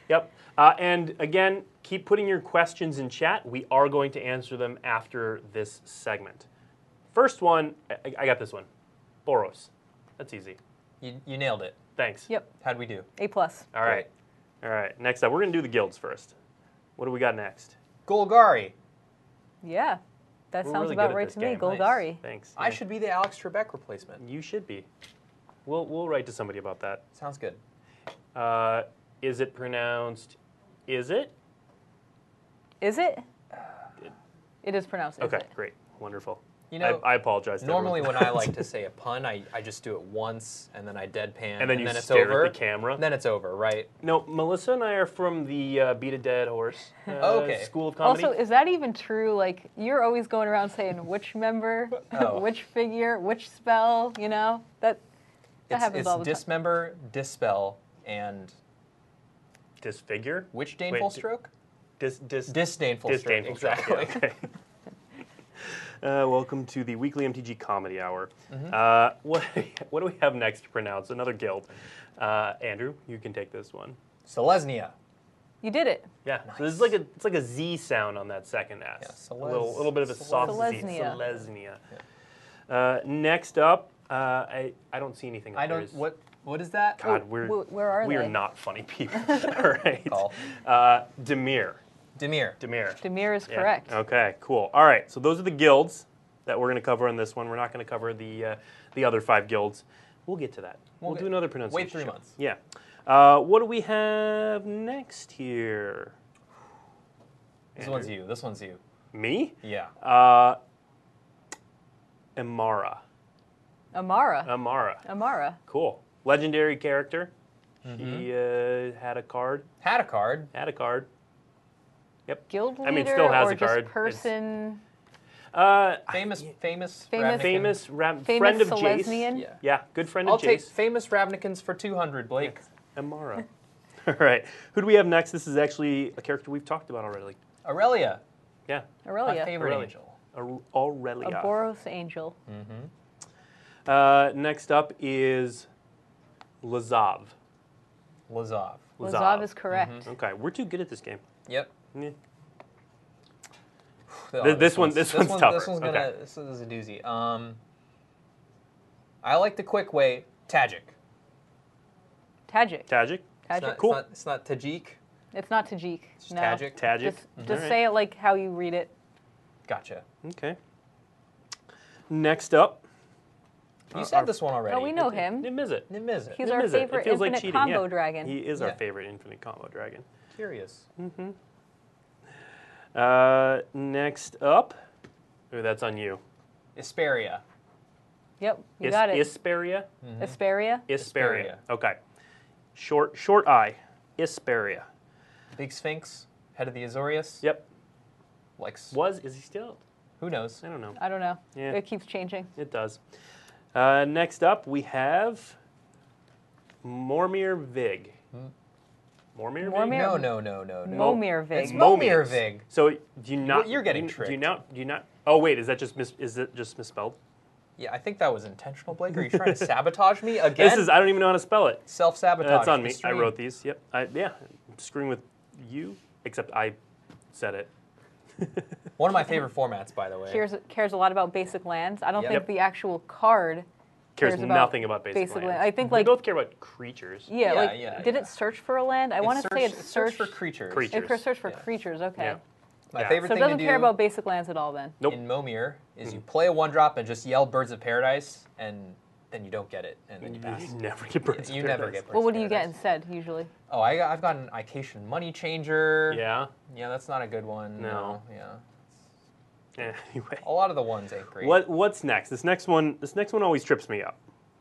Yep. Uh, and again, keep putting your questions in chat. We are going to answer them after this segment. First one, I, I got this one. Boros. That's easy. You, you nailed it. Thanks. Yep. How'd we do? A plus. All right. All right. Next up, we're going to do the guilds first. What do we got next? Golgari. Yeah. That We're sounds really about good at right this to me. game. Nice. Golgari. Thanks. I Yeah. should be the Alex Trebek replacement. You should be. We'll, we'll write to somebody about that. Sounds good. Uh, is it pronounced, is it? Is it? It is pronounced. Is Okay, it? great. Wonderful. You know, I, I apologize. to normally everyone. when I like to say a pun, I, I just do it once and then I deadpan And then you it's stare over. at the camera. Then it's over, right? No, Melissa and I are from the uh, Beat a Dead Horse uh, Okay. School of Comedy. Also, is that even true? Like, you're always going around saying which member, Oh. which figure, which spell, you know? That that It's, happens it's all the time. dismember, dispel, and Disfigure? which disdainful Wait, stroke? Dis, dis, Disdainful, disdainful stroke. stroke, Exactly. yeah, okay. Uh, welcome to the weekly M T G Comedy Hour. Mm-hmm. Uh, what, what do we have next to pronounce? Another guild. Uh, Andrew, you can take this one. Selesnya. You did it. Yeah, so this is like a it's like a Z sound on that second S. Yeah, a Selez- little little bit of a soft Z. Selesnya. Selesnya. Uh, next up, uh, I I don't see anything. Up I there. don't. Is- What What is that? God, we're Wh- where are we they? are not funny people. All right. Call. Uh, Demir. Demir. Demir. Demir is Yeah. correct. Okay, cool. All right, so those are the guilds that we're going to cover on this one. We're not going to cover the uh, the other five guilds. We'll get to that. We'll, We'll do get- another pronunciation. wait three show. months. Yeah. Uh, what do we have next here? This one's you. This one's you. Me? Yeah. Uh, Amara. Amara. Amara. Amara. Cool. Legendary character. Mm-hmm. He uh, had a card. Had a card. Had a card. Guild leader I mean, still has or a card. just person, Uh, Famous, famous, Famous- Ravnican. famous, Ra- famous friend of Jace. Selesnian? Yeah. Yeah, good friend I'll of take Jace. famous Ravnikins for two hundred, Blake. Amara. All right. Who do we have next? This is actually a character we've talked about already. Aurelia. Yeah. My Aurelia. favorite Aurelia. angel. Aur- A Aurelia. Boros angel. Uh, next up is Lazav. Lazav. Lazav is correct. Okay, we're too good at this game. Yep. Yeah. Oh, Th- this one- one's- this one's one- tougher. This one's gonna. Okay. This is a doozy. Um, I like the quick way. Tajik. Tajik. Tajik. It's Tajik. not, Cool. It's not, it's not Tajik. It's not Tajik. It's no. Tajik. Tajik. Just, just Alright. say it like how you read it. Gotcha. Okay. Next up. You Uh, said our- this one already. Oh, we know him. Nimizit. Nimizit. He's our Nimizit. favorite It feels like infinite cheating, combo yeah. dragon. He is our Yeah. favorite infinite combo dragon. Curious. Uh, next up. Ooh, that's on you. Isperia. Yep, you Is- got it. Isperia? Asperia. Isperia. Isperia. Okay. Short short I. Isperia. Big Sphinx. Head of the Azorius. Yep. Likes. Was is he still? Who knows? I don't know. I don't know. Yeah. It keeps changing. It does. Uh, next up, we have Mormir Vig. Mormir Vig? Mormir- No, no, no, no, no. Momir Vig. It's Momir Momirs. Vig. So do you not? You're getting do you, Do tricked. you not? Do you not? Oh wait, is that just mis, is it just misspelled? Yeah, I think that was intentional, Blake. Are you trying to sabotage me again? This is I don't even know how to spell it. self-sabotage. That's on the me. I stream. wrote these. Yep. I, yeah. I'm screwing with you, except I said it. One of my favorite formats, by the way. Cares, cares a lot about basic lands. I don't Yep. think the actual card Cares, cares about nothing about basic, basic lands. land. I think, we like- both care about creatures. Yeah, Yeah, like, yeah, did yeah. it search for a land? I It want to say searched- it it searched searched for creatures. Creatures. It searched for Yeah. creatures. Okay. Yeah. My Yeah. favorite So it thing doesn't to do care about basic lands at all then. Nope. in Momir is you play a one drop and just yell Birds of Paradise, and then you don't get it, and then you pass. You never get birds. of You never paradise. get Birds Well, what of do you get Paradise. instead usually? Oh, I got, I've got an Ication Money Changer. Yeah. Yeah, that's not a good one. No. Yeah. Anyway. A lot of the ones ain't great. What what's next? This next one. This next one always trips me up.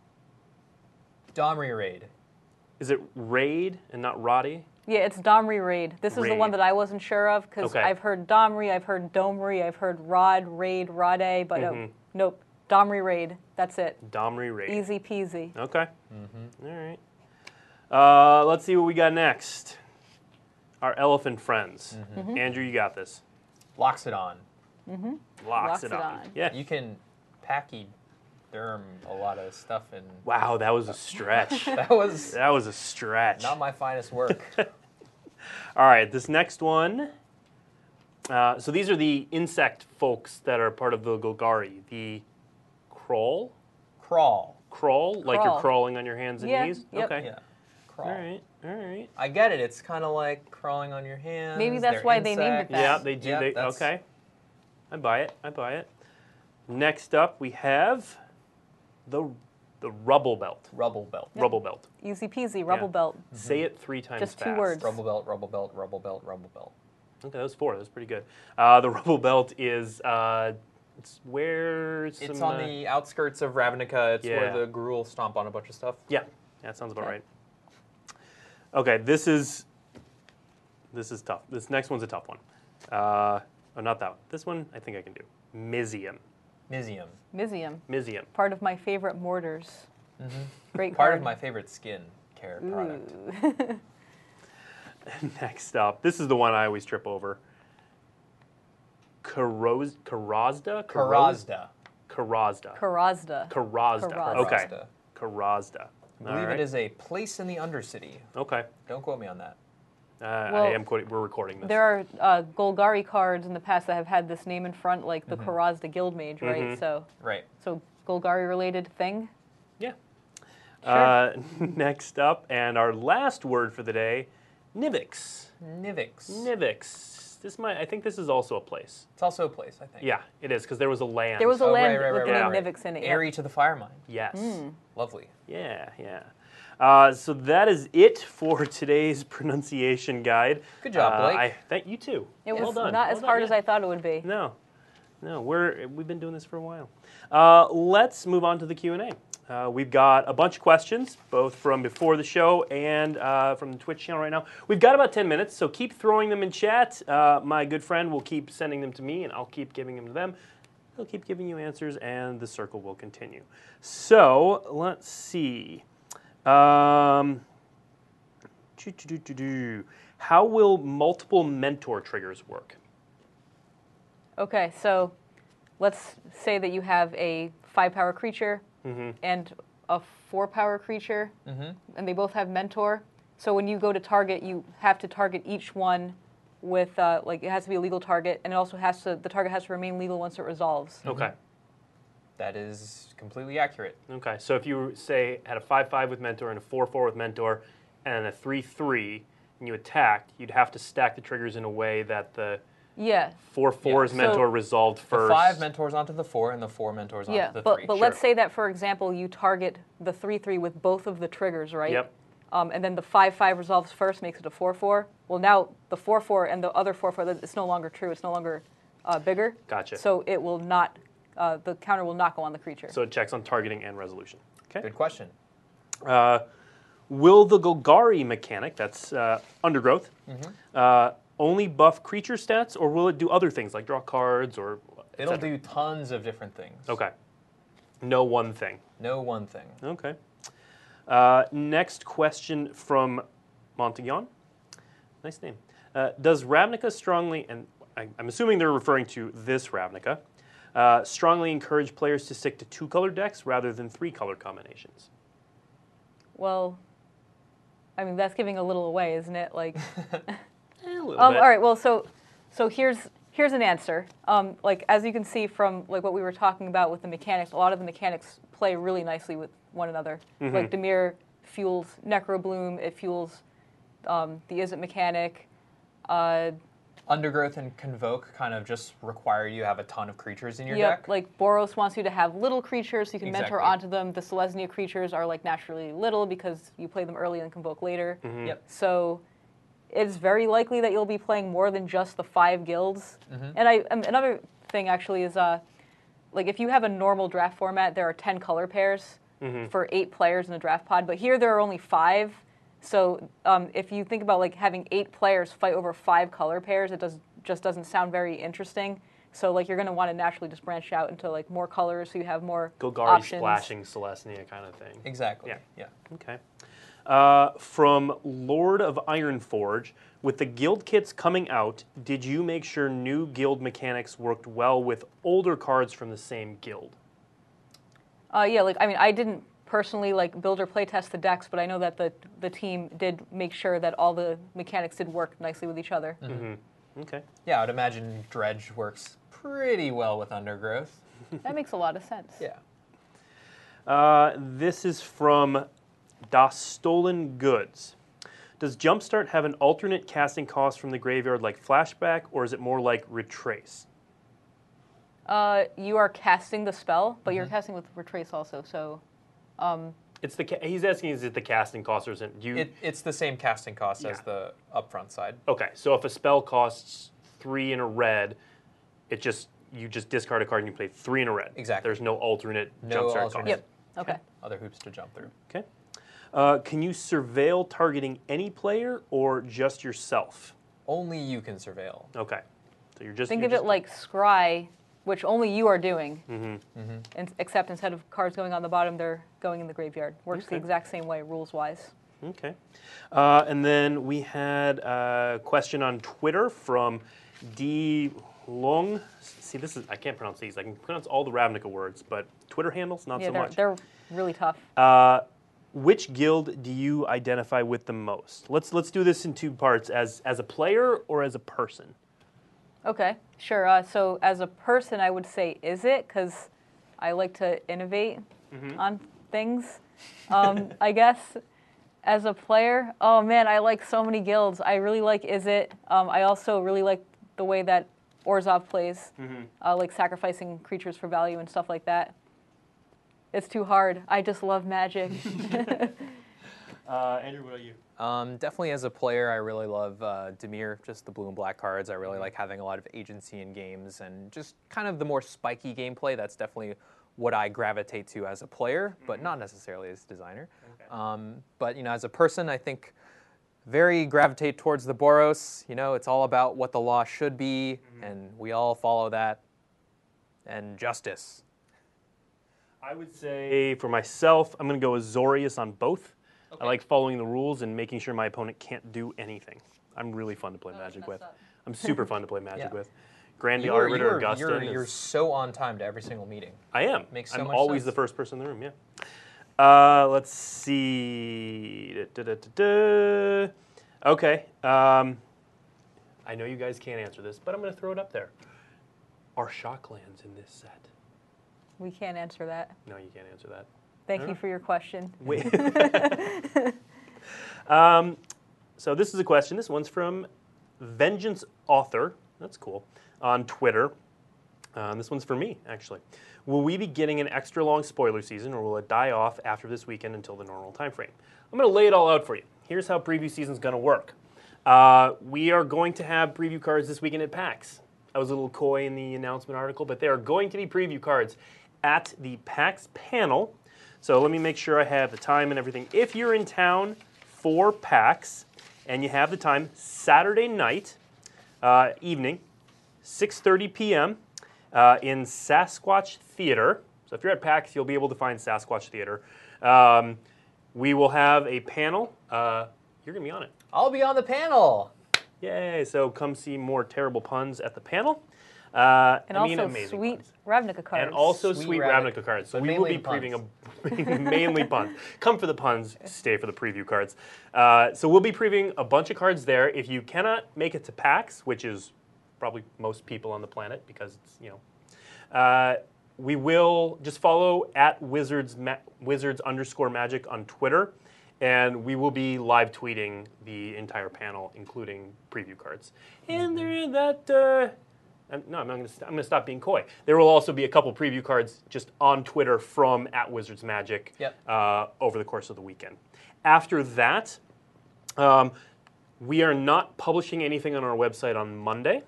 Domri Raid. Is it Raid and not Roddy? Yeah, it's Domri Raid. This is the one Raid. that I wasn't sure of because Okay. I've heard Domri, I've heard Domri, I've heard Rod, Raid, Rade, but uh, Mhm. nope. Domri Raid. That's it. Domri Raid. Easy peasy. Okay. Mm-hmm. All right. Uh, let's see what we got next. Our elephant friends. Mm-hmm. Andrew, you got this. Loxodon. Locks it on. Loxodon. Yeah. You can pachyderm a lot of stuff, and Wow, that was a stretch. that was that was a stretch. not my finest work. All right, this next one. Uh, so these are the insect folks that are part of the Golgari. The crawl, Crawl. crawl, like you're Crawl. crawling on your hands and Yeah, knees. yep. Okay. Yeah. Crawl. All right. All right. I get it. It's kind of like crawling on your hands. Maybe that's They're why they named it insects. that. Yeah, they do. Yep, they, that's- okay. I buy it. I buy it. Next up, we have the the rubble belt. Rubble belt. Rubble belt. Easy peasy, rubble Yeah. belt. Say it three times Just two fast. words. Rubble belt, rubble belt, rubble belt, rubble belt. Okay, that was four. That was pretty good. Uh, the rubble belt is uh, it's where It's some, on uh, the outskirts of Ravnica. It's Yeah. where the Gruul stomp on a bunch of stuff. Yeah, that sounds about Okay. right. Okay, this is this is tough. This next one's a tough one. Uh, oh, not that one. This one I think I can do. Mizium. Mizium. Mizium, Mizium. part of my favorite mortars. Great Part card. of my favorite skin care product. Ooh. Next up, this is the one I always trip over. Karoz, Karazda? Karazda. Karazda. Karazda. Karazda. Karazda. Okay. Karazda. Karazda. I believe All right. it is a place in the Undercity. Okay. Don't quote me on that. Uh, Well, I am quoting. We're recording this. There are uh, Golgari cards in the past that have had this name in front, like the Mm-hmm. Karazda Guildmage, right? Mhm. So, Right. so Golgari related thing. Yeah. Sure. Uh, next up, and our last word for the day, Nivix. Nivix. Nivix. This might. I think this is also a place. It's also a place, I think. Yeah, it is because there was a land. There was a Oh, land right, right, with right, the right, name right. Nivix in it. yeah. Airy to the Fire Mine. Yes. Mm. Lovely. Yeah, yeah. Uh, so that is it for today's pronunciation guide. Good job, Uh, Blake. I thank you too. It Well was done. not Well as done, hard yeah. as I thought it would be. No, no. We're we've been doing this for a while. Uh, let's move on to the Q and A. Uh, we've got a bunch of questions, both from before the show and uh, from the Twitch channel right now. We've got about ten minutes, so keep throwing them in chat. Uh, my good friend will keep sending them to me, and I'll keep giving them to them. He'll keep giving you answers, and the circle will continue. So let's see. Um, choo-choo-doo-doo-doo. How will multiple mentor triggers work? Okay, so let's say that you have a five power creature Mm-hmm. and a four power creature, Mm-hmm. and they both have mentor. So when you go to target, you have to target each one with uh, like it has to be a legal target, and it also has to the target has to remain legal once it resolves. Okay. That is completely accurate. Okay. So if you say had a five five with mentor and a four four with mentor, and a three three, and you attacked, you'd have to stack the triggers in a way that the Yeah, four four's so- mentor resolved The first. five mentors onto the four and the four mentors onto yeah, the but three. but Sure. let's say that for example you target the three three with both of the triggers, right? Yep. Um, and then the five five resolves first, makes it a four four. Well, now the four four and the other four four, it's no longer true. It's no longer uh, bigger. Gotcha. So it will not, uh, the counter will not go on the creature. So it checks on targeting and resolution. Okay. Good question. Uh, will the Golgari mechanic, that's uh, undergrowth, Mm-hmm. uh, only buff creature stats, or will it do other things like draw cards or? et It'll cetera? do tons of different things. Okay. No one thing. No one thing. Okay. Uh, next question from Montaguan. Nice name. Uh, does Ravnica strongly, and I, I'm assuming they're referring to this Ravnica, uh, strongly encourage players to stick to two color decks rather than three color combinations? Well, I mean that's giving a little away, isn't it? Like, Eh, a little um, bit. all right. Well, so so here's here's an answer. Um, like as you can see from like what we were talking about with the mechanics, a lot of the mechanics play really nicely with one another. Mhm. Like Dimir fuels Necrobloom. It fuels um, the Izzet mechanic. Uh, Undergrowth and Convoke kind of just require you have a ton of creatures in your Yep, deck. like Boros wants you to have little creatures so you can mentor Exactly. onto them. The Selesnya creatures are like naturally little because you play them early and convoke later. Mhm. Yep. So it's very likely that you'll be playing more than just the five guilds. Mhm. And I um, another thing actually is uh, like if you have a normal draft format, there are ten color pairs Mhm. for eight players in the draft pod, but here there are only five. So um, if you think about like having eight players fight over five color pairs, it does just doesn't sound very interesting. So like you're going to want to naturally just branch out into like more colors, so you have more Golgari options. splashing Celestia kind of thing. Exactly. Yeah. Yeah. Okay. Uh, from Lord of Ironforge, with the guild kits coming out, did you make sure new guild mechanics worked well with older cards from the same guild? Uh, yeah, like I mean, I didn't personally like build or play test the decks, but I know that the the team did make sure that all the mechanics did work nicely with each other. Mm-hmm. Okay. Yeah, I would imagine Dredge works pretty well with Undergrowth. That makes a lot of sense. Yeah. Uh, this is from Das Stolen Goods. Does Jumpstart have an alternate casting cost from the graveyard like Flashback, or is it more like Retrace? Uh, you are casting the spell, but you're casting with Retrace also, so... Um, It's the ca- he's asking, is it the casting cost or is it? Do you, It, it's the same casting cost Yeah. as the upfront side. okay, so if a spell costs three in a red, it just you just discard a card and you play three in a red. Exactly. There's no alternate No Jumpstart alternate. cost. yep, okay. Other hoops to jump through. Okay. Uh, can you surveil targeting any player or just yourself? Only you can surveil. Okay. So you're just Think you're of it just- like Scry, which only you are doing, Mhm. and, except instead of cards going on the bottom, they're going in the graveyard. Works the Okay. exact same way, rules-wise. Okay. Uh, and then we had a question on Twitter from D. Long. See, this is I can't pronounce these. I can pronounce all the Ravnica words, but Twitter handles not Yeah, so they're, much. they're really tough. Uh, which guild do you identify with the most? Let's let's do this in two parts: as as a player or as a person. Okay, sure. Uh, so as a person, I would say is it, because I like to innovate on things, um, I guess. As a player, oh man, I like so many guilds. I really like is it. Um, I also really like the way that Orzhov plays, uh, like sacrificing creatures for value and stuff like that. It's too hard. I just love Magic. Uh, Andrew, what about you? Um, definitely as a player, I really love uh, Dimir, just the blue and black cards. I really like having a lot of agency in games and just kind of the more spiky gameplay. That's definitely what I gravitate to as a player, but not necessarily as a designer. Okay. Um, but you know, as a person, I think very gravitate towards the Boros. You know, it's all about what the law should be, and we all follow that. And justice. I would say for myself, I'm going to go with Zorius on both. I like following the rules and making sure my opponent can't do anything. I'm really fun to play Magic with. I'm super fun to play Magic Yeah. with. Grandy You are- Arbiter you are- Augustin. You're, is- you're so on time to every single meeting. I am. Makes so I'm much always sense. the first person in the room, yeah. Uh, let's see. Da, da, da, da, da. Okay. Um, I know you guys can't answer this, but I'm going to throw it up there. Are Shocklands in this set? We can't answer that. No, you can't answer that. Thank Yeah. you for your question. Wait. um, so this is a question. This one's from Vengeance Author. That's cool. On Twitter. Um, this one's for me, actually. Will we be getting an extra long spoiler season, or will it die off after this weekend until the normal time frame? I'm going to lay it all out for you. Here's how preview season's going to work. Uh, we are going to have preview cards this weekend at PAX. I was a little coy in the announcement article, but there are going to be preview cards at the PAX panel. So let me make sure I have the time and everything. If you're in town for PAX and you have the time, Saturday night, uh, evening, six thirty p.m. Uh, in Sasquatch Theater. So if you're at PAX, you'll be able to find Sasquatch Theater. Um, we will have a panel. Uh, you're going to be on it. I'll be on the panel. Yay. So come see more terrible puns at the panel. Uh, And I mean, also amazing sweet puns. Ravnica cards. And also Sweet sweet Ravnica- Ravnica cards. So but we will mainly be previewing a mainly puns. Come for the puns, stay for the preview cards. Uh, so we'll be previewing a bunch of cards there. If you cannot make it to PAX, which is probably most people on the planet because it's, you know, uh, we will just follow at Wizards Ma- Wizards underscore Magic on Twitter, and we will be live tweeting the entire panel, including preview cards. And there that. Uh, I'm- No, I'm not going to. I'm going to stop being coy. There will also be a couple preview cards just on Twitter from at Wizards Magic Yep. uh, over the course of the weekend. After that, um, we are not publishing anything on our website on Monday.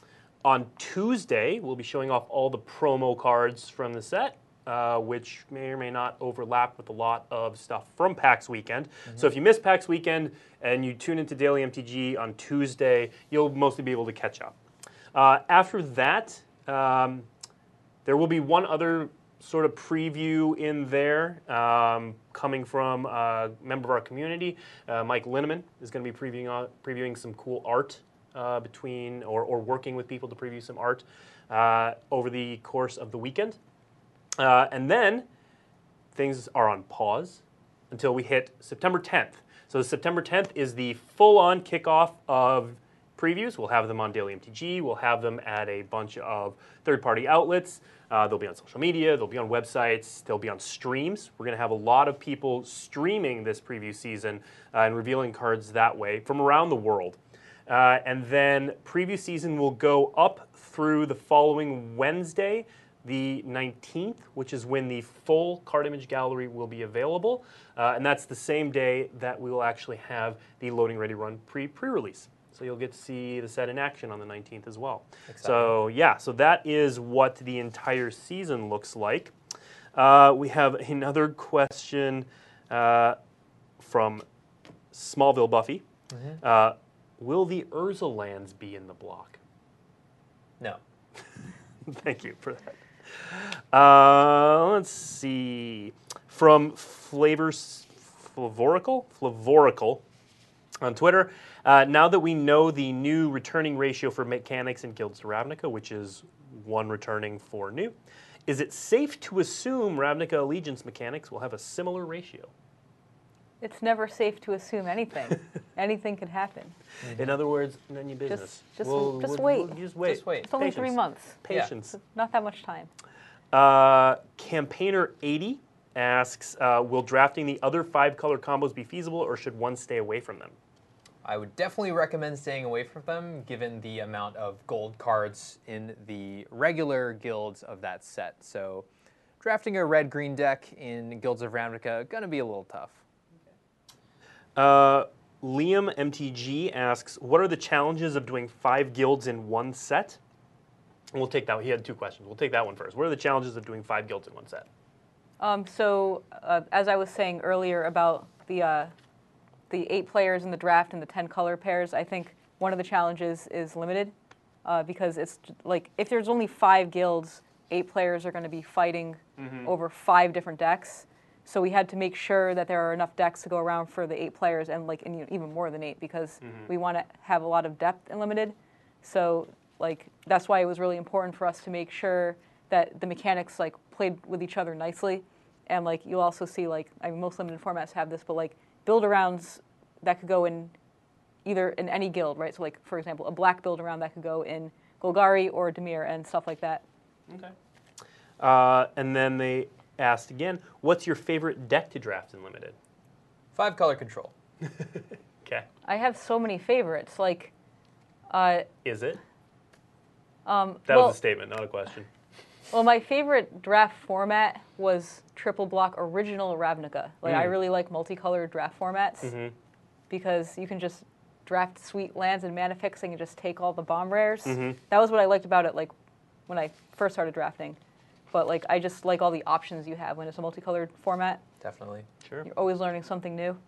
On Tuesday, we'll be showing off all the promo cards from the set, uh, which may or may not overlap with a lot of stuff from PAX Weekend. So if you miss PAX Weekend and you tune into Daily M T G on Tuesday, you'll mostly be able to catch up. Uh, after that, um, there will be one other sort of preview in there um, coming from a member of our community. Uh, Mike Linneman is going to be previewing, uh, previewing some cool art uh, between, or, or working with people to preview some art uh, over the course of the weekend. Uh, and then things are on pause until we hit September tenth. So September tenth is the full-on kickoff of previews. We'll have them on Daily M T G. We'll have them at a bunch of third-party outlets. Uh, they'll be on social media. They'll be on websites. They'll be on streams. We're going to have a lot of people streaming this preview season uh, and revealing cards that way from around the world. Uh, and then preview season will go up through the following Wednesday, the nineteenth, which is when the full card image gallery will be available. Uh, and that's the same day that we will actually have the Loading Ready Run pre pre-release. So you'll get to see the set in action on the nineteenth as well. Exciting. So yeah, so that is what the entire season looks like. Uh, we have another question uh, from Smallville Buffy. Mm-hmm. uh, will the Urza lands be in the block? No. Thank you for that. Uh, let's see. From Flavors Flavorical, Flavorical on Twitter. Uh, now that we know the new returning ratio for mechanics in Guilds of Ravnica, which is one returning, four new, is it safe to assume Ravnica Allegiance mechanics will have a similar ratio? It's never safe to assume anything. Anything could happen. Mm-hmm. In other words, none of your business. Just, just, we'll, just, we'll, wait. We'll just wait. Just wait. It's only Patience. three months. Patience. Yeah. Not that much time. Uh, Campaigner eighty asks, uh, will drafting the other five color combos be feasible, or should one stay away from them? I would definitely recommend staying away from them, given the amount of gold cards in the regular guilds of that set. So drafting a red-green deck in Guilds of Ravnica, gonna be a little tough. Uh, Liam M T G asks, what are the challenges of doing five guilds in one set? And we'll take that. He had two questions. We'll take that one first. What are the challenges of doing five guilds in one set? Um, so, uh, as I was saying earlier about the uh, the eight players in the draft and the ten color pairs, I think one of the challenges is limited uh, because it's like if there's only five guilds, eight players are going to be fighting mm-hmm. over five different decks. So we had to make sure that there are enough decks to go around for the eight players, and like and, you know, even more than eight, because mm-hmm. we want to have a lot of depth in limited. So like that's why it was really important for us to make sure that the mechanics like played with each other nicely, and like you'll also see like I mean most limited formats have this, but like build arounds that could go in either in any guild, right? So like for example, a black build around that could go in Golgari or Dimir and stuff like that. Okay. Uh, and then they asked again, what's your favorite deck to draft in limited? Five color control. Okay. I have so many favorites. Like, uh, is it? Um, that well, was a statement, not a question. Well, my favorite draft format was triple block original Ravnica. Like, mm. I really like multicolored draft formats mm-hmm. because you can just draft sweet lands and mana fixing and just take all the bomb rares. Mm-hmm. That was what I liked about it. Like when I first started drafting. But like I just like all the options you have when it's a multicolored format. Definitely. Sure. You're always learning something new.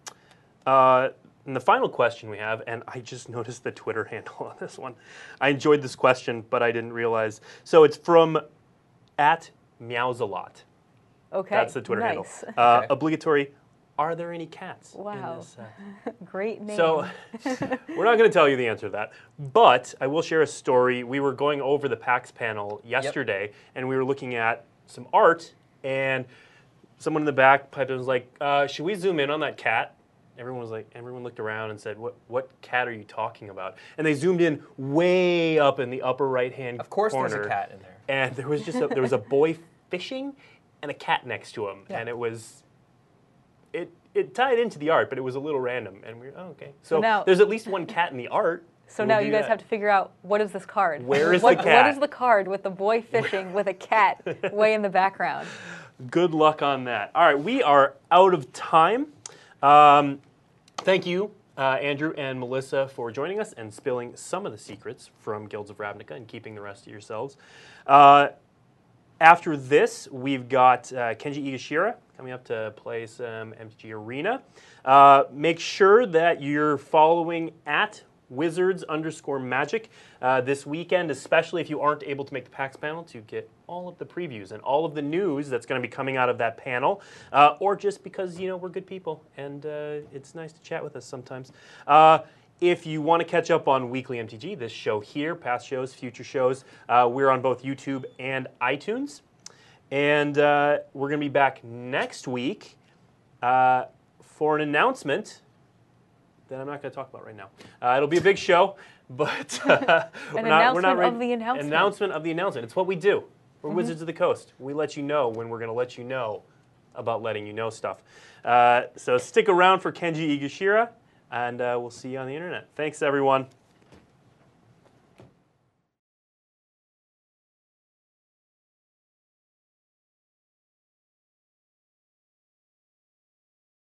Uh, and the final question we have, and I just noticed the Twitter handle on this one. I enjoyed this question, but I didn't realize. So it's from at Meowsalot. Okay. That's the Twitter nice. handle. Uh, okay. Obligatory. Are there any cats? Wow. In this, uh... Great name. So we're not going to tell you the answer to that, but I will share a story. We were going over the PAX panel yesterday, yep. and we were looking at some art, and someone in the back piped in and was like, uh, should we zoom in on that cat? Everyone was like, everyone looked around and said, what what cat are you talking about? And they zoomed in way up in the upper right-hand corner. Of course corner, there's a cat in there. And there was just a, there was a boy fishing and a cat next to him, yeah. and it was... It, it tied into the art, but it was a little random, and we were, oh, okay. So, so now, there's at least one cat in the art. So now you guys that. have to figure out, what is this card? Where is what, the cat? What is the card with the boy fishing with a cat way in the background? Good luck on that. All right, we are out of time. Um, thank you, uh, Andrew and Melissa, for joining us and spilling some of the secrets from Guilds of Ravnica and keeping the rest to yourselves. Uh, after this, we've got uh, Kenji Igashira coming up to play some M T G Arena. Uh, make sure that you're following at Wizards underscore Magic uh, this weekend, especially if you aren't able to make the PAX panel, to get all of the previews and all of the news that's going to be coming out of that panel, uh, or just because, you know, we're good people and uh, it's nice to chat with us sometimes. Uh, If you want to catch up on Weekly M T G, this show here, past shows, future shows, uh, we're on both YouTube and iTunes. And uh, we're going to be back next week uh, for an announcement that I'm not going to talk about right now. Uh, it'll be a big show, but uh, we're An not, we're not announcement ready. of the announcement. Announcement of the announcement. It's what we do. We're Mm-hmm. Wizards of the Coast. We let you know when we're going to let you know about letting you know stuff. Uh, so stick around for Kenji Igashira, and uh, we'll see you on the internet. Thanks, everyone.